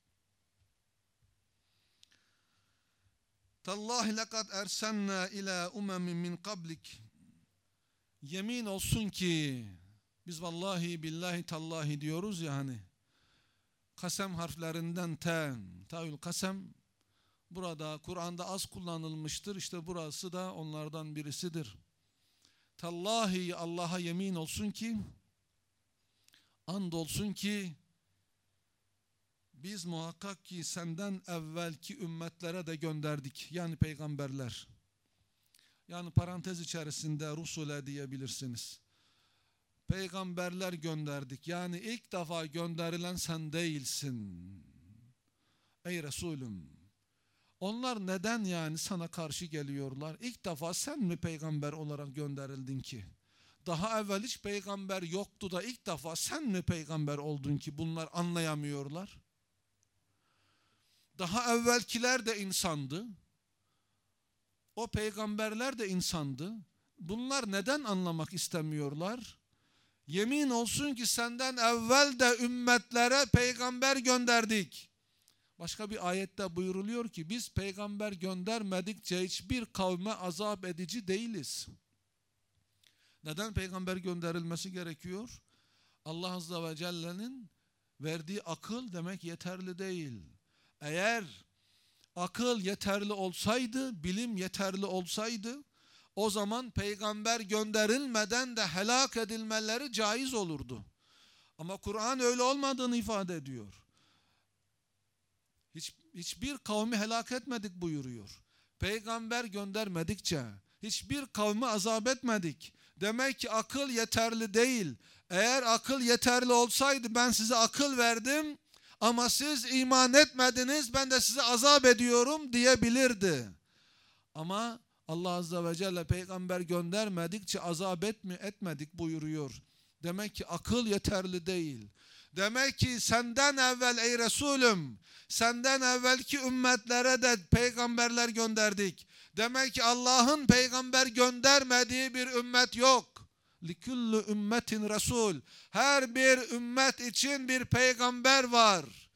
Tallahi lekad ersenna ila umemin min kablik. Yemin olsun ki, biz vallahi billahi tallahi diyoruz ya hani, kasem harflerinden taül kasem, burada Kur'an'da az kullanılmıştır, işte burası da onlardan birisidir. Tallahi, Allah'a yemin olsun ki, and olsun ki, biz muhakkak ki senden evvelki ümmetlere de gönderdik. Yani peygamberler. Yani parantez içerisinde Rusule diyebilirsiniz. Peygamberler gönderdik. Yani ilk defa gönderilen sen değilsin. Ey Resulüm. Onlar neden yani sana karşı geliyorlar? İlk defa sen mi peygamber olarak gönderildin ki? Daha evvel hiç peygamber yoktu da ilk defa sen mi peygamber oldun ki? Bunlar anlayamıyorlar. Daha evvelkiler de insandı. O peygamberler de insandı. Bunlar neden anlamak istemiyorlar? Yemin olsun ki senden evvel de ümmetlere peygamber gönderdik. Başka bir ayette buyuruluyor ki biz peygamber göndermedikçe hiçbir kavme azap edici değiliz. Neden peygamber gönderilmesi gerekiyor? Allah Azze ve Celle'nin verdiği akıl demek yeterli değil. Eğer akıl yeterli olsaydı, bilim yeterli olsaydı, o zaman peygamber gönderilmeden de helak edilmeleri caiz olurdu. Ama Kur'an öyle olmadığını ifade ediyor. Hiçbir kavmi helak etmedik buyuruyor. Peygamber göndermedikçe hiçbir kavmi azap etmedik. Demek ki akıl yeterli değil. Eğer akıl yeterli olsaydı ben size akıl verdim ama siz iman etmediniz, ben de size azap ediyorum diyebilirdi. Ama Allah Azze ve Celle peygamber göndermedikçe azap etmedik buyuruyor. Demek ki akıl yeterli değil. Demek ki senden evvel ey Resulüm, senden evvelki ümmetlere de peygamberler gönderdik. Demek ki Allah'ın peygamber göndermediği bir ümmet yok. لِكُلُّ ümmetin Resul. Her bir ümmet için bir peygamber var.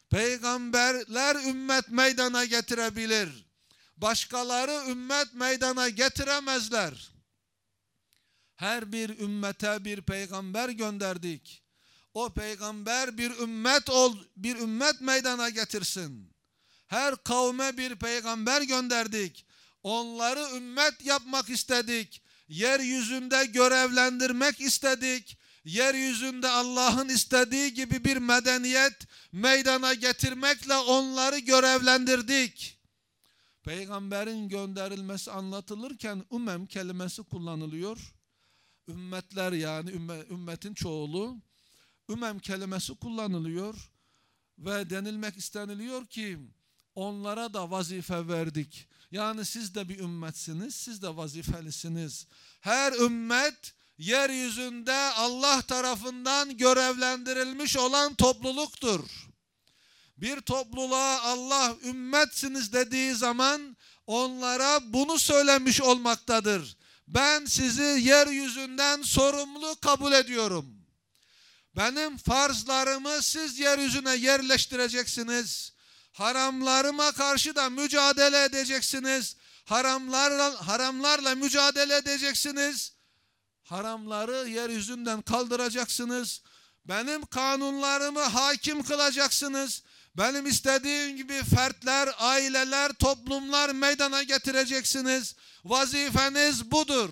Peygamberler ümmet meydana getirebilir. Başkaları ümmet meydana getiremezler. Her bir ümmete bir peygamber gönderdik. O peygamber bir ümmet meydana getirsin. Her kavme bir peygamber gönderdik. Onları ümmet yapmak istedik. Yeryüzünde görevlendirmek istedik. Yeryüzünde Allah'ın istediği gibi bir medeniyet meydana getirmekle onları görevlendirdik. Peygamberin gönderilmesi anlatılırken kelimesi kullanılıyor. Ümmetler, yani ümmetin çoğulu. Kelimesi kullanılıyor ve denilmek isteniliyor ki onlara da vazife verdik. Yani siz de bir ümmetsiniz, siz de vazifelisiniz. Her ümmet yeryüzünde Allah tarafından görevlendirilmiş olan topluluktur. Bir topluluğa Allah ümmetsiniz dediği zaman onlara bunu söylemiş olmaktadır. Ben sizi yeryüzünden sorumlu kabul ediyorum. Benim farzlarımı siz yeryüzüne yerleştireceksiniz. Haramlarıma karşı da mücadele edeceksiniz. Haramlarla mücadele edeceksiniz. Haramları yeryüzünden kaldıracaksınız. Benim kanunlarımı hakim kılacaksınız. Benim istediğim gibi fertler, aileler, toplumlar meydana getireceksiniz. Vazifeniz budur.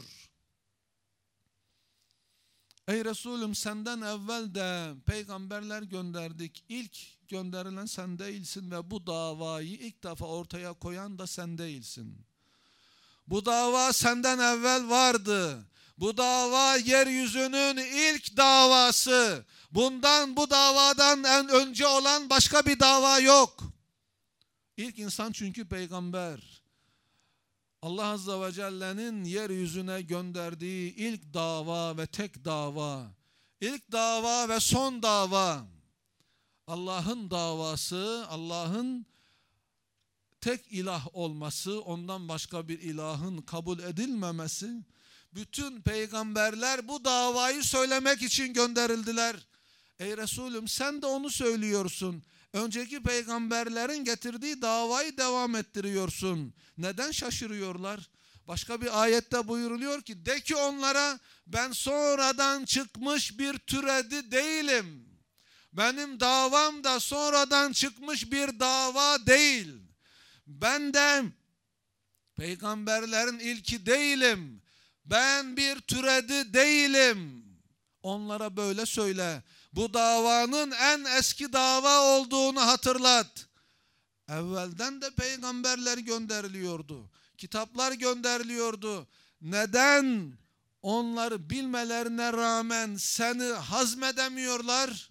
Ey Resulüm, senden evvel de peygamberler gönderdik. İlk gönderilen sen değilsin ve bu davayı ilk defa ortaya koyan da sen değilsin. Bu dava senden evvel vardı. Bu dava yeryüzünün ilk davası. Bu davadan en önce olan başka bir dava yok. İlk insan çünkü peygamber. Allah Azze ve Celle'nin yeryüzüne gönderdiği ilk dava ve tek dava. İlk dava ve son dava. Allah'ın davası, Allah'ın tek ilah olması, ondan başka bir ilahın kabul edilmemesi. Bütün peygamberler bu davayı söylemek için gönderildiler. Ey Resulüm, sen de onu söylüyorsun. Önceki peygamberlerin getirdiği davayı devam ettiriyorsun. Neden şaşırıyorlar? Başka bir ayette buyuruluyor ki, de ki onlara, ben sonradan çıkmış bir türedi değilim. Benim davam da sonradan çıkmış bir dava değil. Ben de peygamberlerin ilki değilim. Ben bir türedi değilim. Onlara böyle söyle. Bu davanın en eski dava olduğunu hatırlat. Evvelden de peygamberler gönderiliyordu. Kitaplar gönderiliyordu. Neden onları bilmelerine rağmen seni hazmedemiyorlar?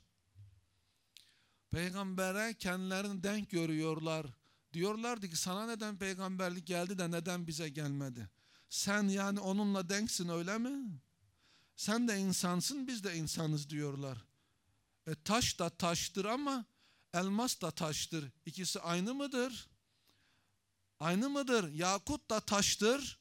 Peygambere kendilerini denk görüyorlar. Diyorlardı ki, sana neden peygamberlik geldi de neden bize gelmedi? Sen yani onunla denksin, öyle mi? Sen de insansın, biz de insanız diyorlar. Taş da taştır ama elmas da taştır. İkisi aynı mıdır? Aynı mıdır? Yakut da taştır.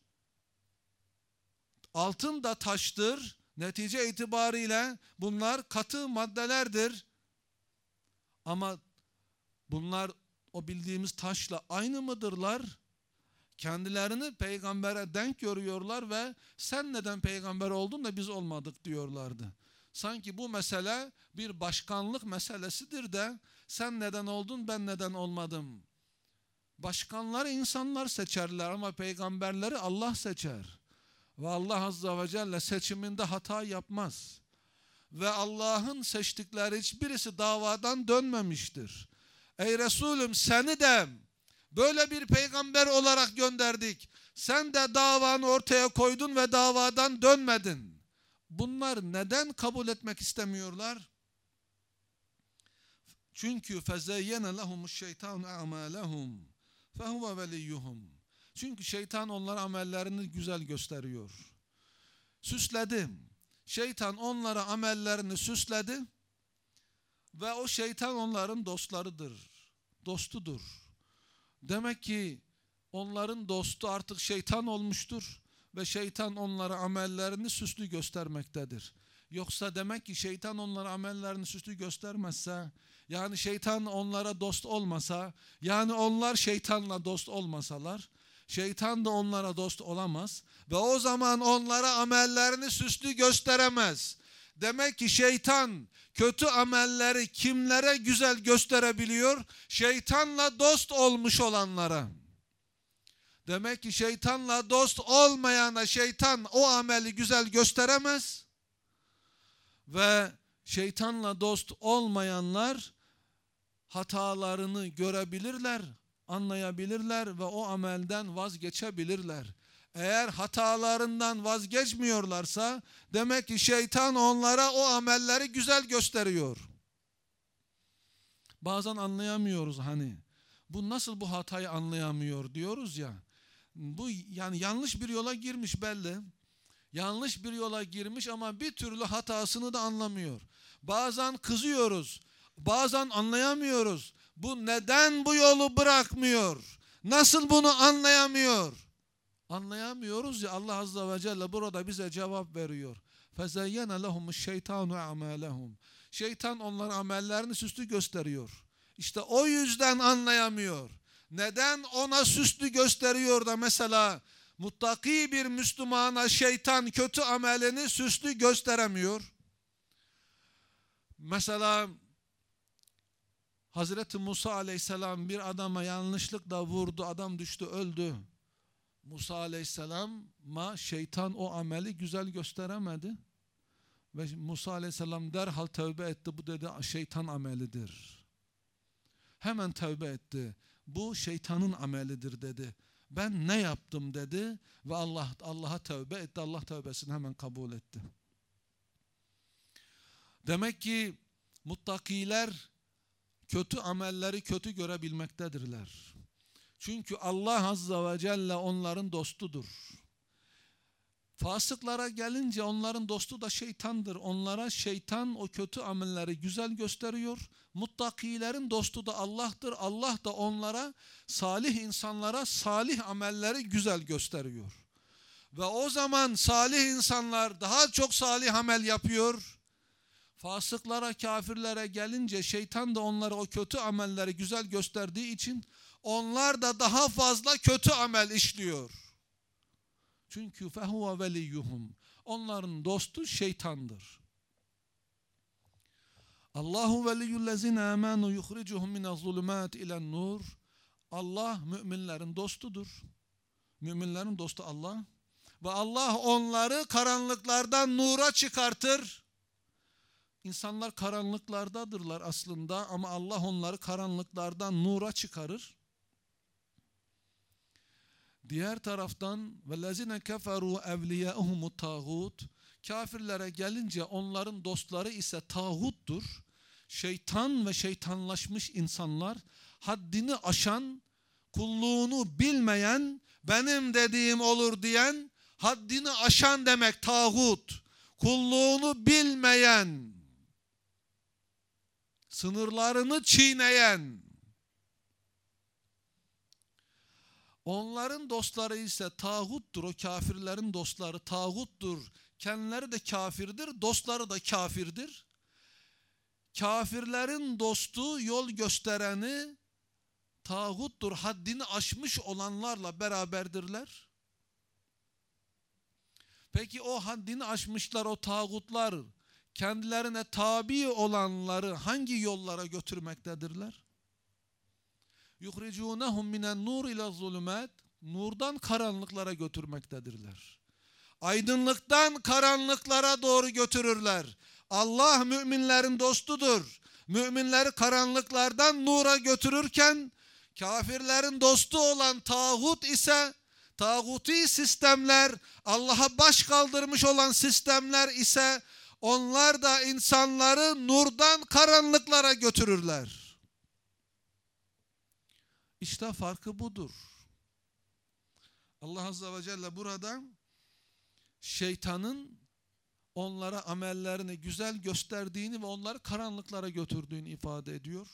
Altın da taştır. Netice itibariyle bunlar katı maddelerdir. Ama bunlar o bildiğimiz taşla aynı mıdırlar? Kendilerini peygambere denk görüyorlar ve sen neden peygamber oldun da biz olmadık diyorlardı. Sanki bu mesele bir başkanlık meselesidir de sen neden oldun, ben neden olmadım. Başkanları insanlar seçerler ama peygamberleri Allah seçer. Ve Allah Azze ve Celle seçiminde hata yapmaz. Ve Allah'ın seçtikleri hiçbirisi davadan dönmemiştir. Ey Resulüm, seni de böyle bir peygamber olarak gönderdik. Sen de davanı ortaya koydun ve davadan dönmedin. Bunlar neden kabul etmek istemiyorlar? Çünkü fezeyyene lehumu'ş-şeytanu a'malehum fehuve veliyyuhum. Çünkü şeytan onlara amellerini güzel gösteriyor. Süsledi. Şeytan onlara amellerini süsledi ve o şeytan onların dostlarıdır. Dostudur. Demek ki onların dostu artık şeytan olmuştur ve şeytan onlara amellerini süslü göstermektedir. Yoksa demek ki şeytan onlara amellerini süslü göstermezse, yani şeytan onlara dost olmasa, yani onlar şeytanla dost olmasalar, şeytan da onlara dost olamaz ve o zaman onlara amellerini süslü gösteremez. Demek ki şeytan kötü amelleri kimlere güzel gösterebiliyor? Şeytanla dost olmuş olanlara. Demek ki şeytanla dost olmayana şeytan o ameli güzel gösteremez. Ve şeytanla dost olmayanlar hatalarını görebilirler, anlayabilirler ve o amelden vazgeçebilirler. Eğer hatalarından vazgeçmiyorlarsa demek ki şeytan onlara o amelleri güzel gösteriyor. Bazen anlayamıyoruz hani. Bu nasıl bu hatayı anlayamıyor diyoruz ya. Bu yani yanlış bir yola girmiş belli. Yanlış bir yola girmiş ama bir türlü hatasını da anlamıyor. Bazen kızıyoruz. Bazen anlayamıyoruz. Bu neden bu yolu bırakmıyor? Nasıl bunu anlayamıyor? Anlayamıyoruz ya, Allah Azze ve Celle burada bize cevap veriyor. فَزَيَّنَ لَهُمُ الشَّيْطَانُ اَعْمَالَهُمْ Şeytan onların amellerini süslü gösteriyor. İşte o yüzden anlayamıyor. Neden ona süslü gösteriyor da mesela muttaki bir Müslümana şeytan kötü amelini süslü gösteremiyor? Mesela Hazreti Musa aleyhisselam bir adama yanlışlıkla vurdu, adam düştü, öldü. Musa aleyhisselama şeytan o ameli güzel gösteremedi. Ve Musa aleyhisselam derhal tövbe etti, bu dedi şeytan amelidir. Hemen tövbe etti. Bu şeytanın amelidir dedi. Ben ne yaptım dedi ve Allah'a tövbe etti. Allah tövbesini hemen kabul etti. Demek ki muttakiler kötü amelleri kötü görebilmektedirler. Çünkü Allah Azze ve Celle onların dostudur. Fasıklara gelince onların dostu da şeytandır. Onlara şeytan o kötü amelleri güzel gösteriyor. Muttakilerin dostu da Allah'tır. Allah da onlara, salih insanlara salih amelleri güzel gösteriyor. Ve o zaman salih insanlar daha çok salih amel yapıyor. Fasıklara, kafirlere gelince şeytan da onlara o kötü amelleri güzel gösterdiği için onlar da daha fazla kötü amel işliyor. Çünkü fehuve veliyyuhum. Onların dostu şeytandır. Allahu veliyyullezine amenu yukhricuhum minez-zulumat ilen-nur. Allah müminlerin dostudur. Müminlerin dostu Allah. Ve Allah onları karanlıklardan nura çıkartır. İnsanlar karanlıklardadırlar aslında ama Allah onları karanlıklardan nura çıkarır. Diğer taraftan vellezine keferu evliyahumut tağut. Kafirlere gelince onların dostları ise tağuttur. Şeytan ve şeytanlaşmış insanlar, haddini aşan, kulluğunu bilmeyen, benim dediğim olur diyen, haddini aşan demek tağut. Kulluğunu bilmeyen, sınırlarını çiğneyen. Onların dostları ise tağuttur. O kafirlerin dostları tağuttur. Kendileri de kafirdir, dostları da kafirdir. Kafirlerin dostu, yol göstereni tağuttur. Haddini aşmış olanlarla beraberdirler. Peki o haddini aşmışlar, o tağutlar kendilerine tabi olanları hangi yollara götürmektedirler? yuhricunhum minen nur ila zulümat, nurdan karanlıklara götürmektedirler. Aydınlıktan karanlıklara doğru götürürler. Allah müminlerin dostudur. Müminleri karanlıklardan nura götürürken kafirlerin dostu olan tağut ise, tağuti sistemler, Allah'a baş kaldırmış olan sistemler ise onlar da insanları nurdan karanlıklara götürürler. İşte farkı budur. Allah Azze ve Celle burada şeytanın onlara amellerini güzel gösterdiğini ve onları karanlıklara götürdüğünü ifade ediyor.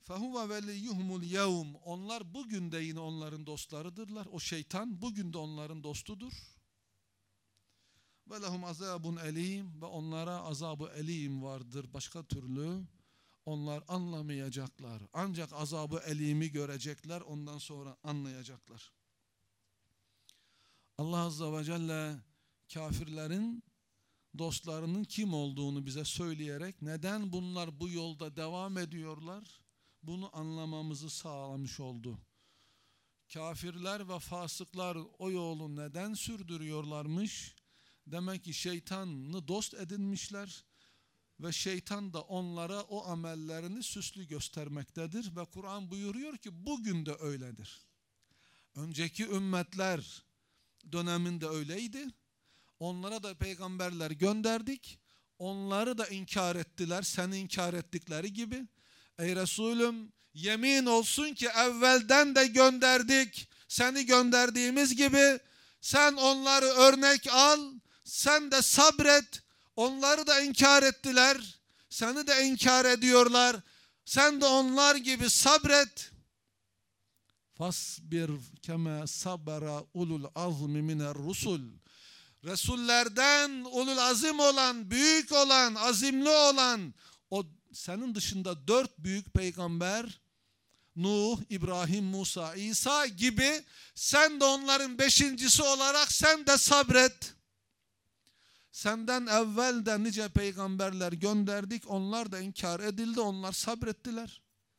فَهُوَ وَلِيُّهُمُ الْيَوْمِ Onlar bugün de yine onların dostlarıdırlar. O şeytan bugün de onların dostudur. وَلَهُمْ azabun elim Ve onlara azabı elim vardır. Başka türlü onlar anlamayacaklar. Ancak azabı elimi görecekler. Ondan sonra anlayacaklar. Allah Azze ve Celle kafirlerin dostlarının kim olduğunu bize söyleyerek neden bunlar bu yolda devam ediyorlar? Bunu anlamamızı sağlamış oldu. Kafirler ve fasıklar o yolu neden sürdürüyorlarmış? Demek ki şeytanı dost edinmişler ve şeytan da onlara o amellerini süslü göstermektedir ve Kur'an buyuruyor ki bugün de öyledir. Önceki ümmetler döneminde öyleydi. Onlara da peygamberler gönderdik. Onları da inkar ettiler. Seni inkar ettikleri gibi. Ey Resulüm yemin olsun ki evvelden de gönderdik. Seni gönderdiğimiz gibi sen onları örnek al. Sen de sabret. Onları da inkar ettiler. Seni de inkar ediyorlar. Sen de onlar gibi sabret. Fasbir kema sabara ulul azmi miner rusul. Resullerden ulul azim olan, büyük olan, azimli olan o senin dışında 4 büyük peygamber Nuh, İbrahim, Musa, İsa gibi sen de onların 5.'si olarak sen de sabret. Senden evvel de nice peygamberler gönderdik. Onlar da inkar edildi. Onlar sabrettiler.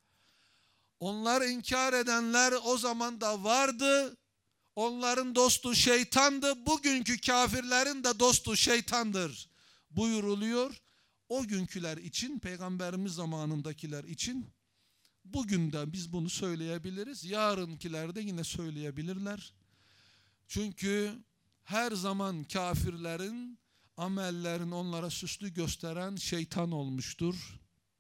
Onlar inkar edenler o zaman da vardı. Onların dostu şeytandı. Bugünkü kafirlerin de dostu şeytandır buyuruluyor. O günküler için, peygamberimiz zamanındakiler için bugün de biz bunu söyleyebiliriz. Yarınkiler de yine söyleyebilirler. Çünkü her zaman kafirlerin amellerini onlara süslü gösteren şeytan olmuştur.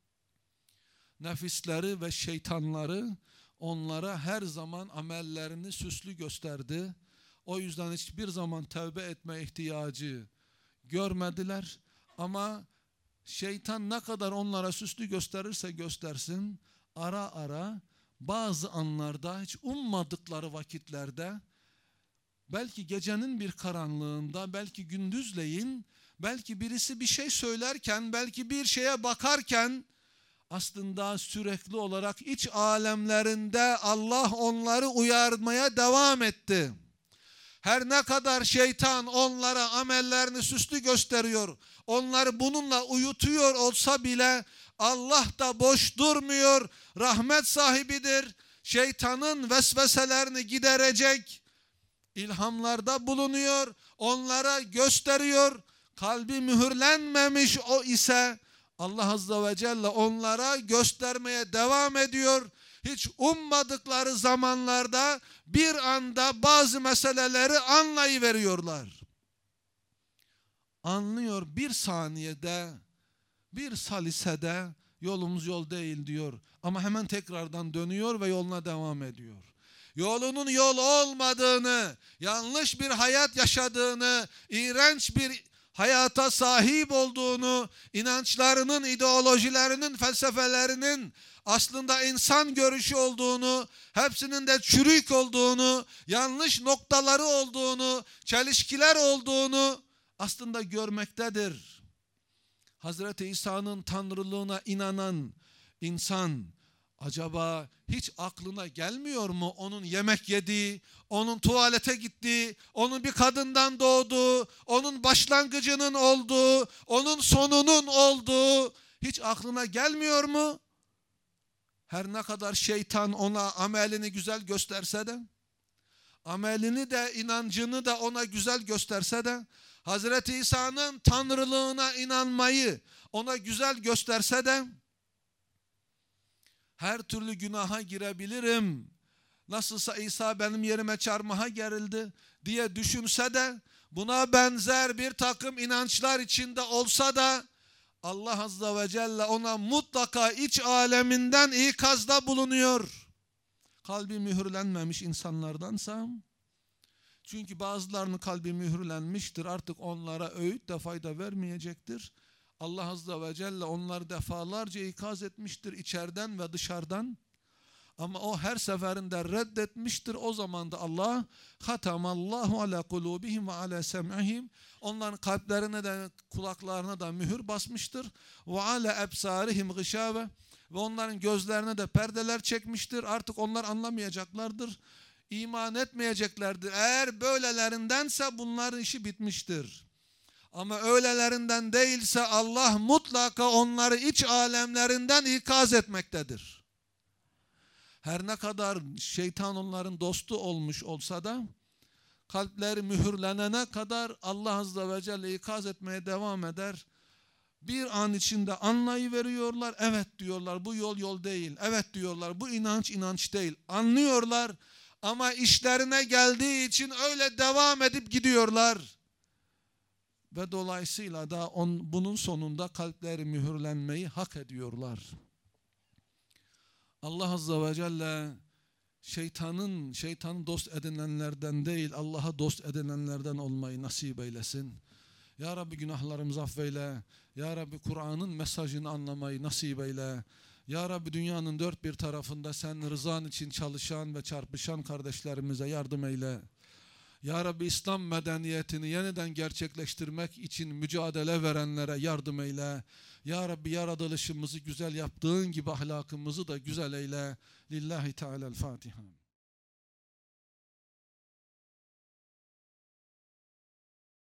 Nefisleri ve şeytanları onlara her zaman amellerini süslü gösterdi. O yüzden hiçbir zaman tövbe etme ihtiyacı görmediler. Ama şeytan ne kadar onlara süslü gösterirse göstersin, ara ara bazı anlarda hiç ummadıkları vakitlerde, belki gecenin bir karanlığında, belki gündüzleyin, belki birisi bir şey söylerken, belki bir şeye bakarken, aslında sürekli olarak iç alemlerinde Allah onları uyarmaya devam etti. Her ne kadar şeytan onlara amellerini süslü gösteriyor, onları bununla uyutuyor olsa bile Allah da boş durmuyor, rahmet sahibidir. Şeytanın vesveselerini giderecek ilhamlarda bulunuyor, onlara gösteriyor. Kalbi mühürlenmemiş o ise Allah Azze ve Celle onlara göstermeye devam ediyor. Hiç ummadıkları zamanlarda bir anda bazı meseleleri anlayıveriyorlar. Anlıyor bir saniyede, bir salisede yolumuz yol değil diyor. Ama hemen tekrardan dönüyor ve yoluna devam ediyor. Yolunun yol olmadığını, yanlış bir hayat yaşadığını, iğrenç bir hayata sahip olduğunu, inançlarının, ideolojilerinin, felsefelerinin aslında insan görüşü olduğunu, hepsinin de çürük olduğunu, yanlış noktaları olduğunu, çelişkiler olduğunu aslında görmektedir. Hazreti İsa'nın tanrılığına inanan insan acaba hiç aklına gelmiyor mu onun yemek yediği, onun tuvalete gittiği, onun bir kadından doğduğu, onun başlangıcının olduğu, onun sonunun olduğu hiç aklına gelmiyor mu? Her ne kadar şeytan ona amelini güzel gösterse de, amelini de inancını da ona güzel gösterse de, Hazreti İsa'nın tanrılığına inanmayı ona güzel gösterse de, her türlü günaha girebilirim, nasılsa İsa benim yerime çarmıha gerildi diye düşünse de, buna benzer bir takım inançlar içinde olsa da, Allah Azze ve Celle ona mutlaka iç aleminden ikazda bulunuyor. Kalbi mühürlenmemiş insanlardansa, çünkü bazılarının kalbi mühürlenmiştir, artık onlara öğüt de fayda vermeyecektir. Allah Azze ve Celle onları defalarca ikaz etmiştir içeriden ve dışarıdan. Ama o her seferinde reddetmiştir. O zaman da Allah hatamallahu ala kulubihim ve ala sem'ihim, onların kalplerine de kulaklarına da mühür basmıştır. Ve ala ebsarihim gışave, ve onların gözlerine de perdeler çekmiştir. Artık onlar anlamayacaklardır. İman etmeyeceklerdir. Eğer böylelerindense bunların işi bitmiştir. Ama öylelerinden değilse Allah mutlaka onları iç alemlerinden ikaz etmektedir. Her ne kadar şeytan onların dostu olmuş olsa da kalpleri mühürlenene kadar Allah Azze ve Celle ikaz etmeye devam eder. Bir an içinde anlayıveriyorlar. Evet diyorlar, bu yol değil. Evet diyorlar, bu inanç değil. Anlıyorlar ama işlerine geldiği için öyle devam edip gidiyorlar. Ve dolayısıyla da bunun sonunda kalpleri mühürlenmeyi hak ediyorlar. Allah Azze ve Celle şeytanı dost edinenlerden değil, Allah'a dost edinenlerden olmayı nasip eylesin. Ya Rabbi günahlarımızı affeyle. Ya Rabbi Kur'an'ın mesajını anlamayı nasip eyle. Ya Rabbi dünyanın dört bir tarafında sen rızan için çalışan ve çarpışan kardeşlerimize yardım eyle. Ya Rabbi İslam medeniyetini yeniden gerçekleştirmek için mücadele verenlere yardım eyle. Ya Rabbi yaratılışımızı güzel yaptığın gibi ahlakımızı da güzel eyle. Lillahi Teala'l-Fatiha.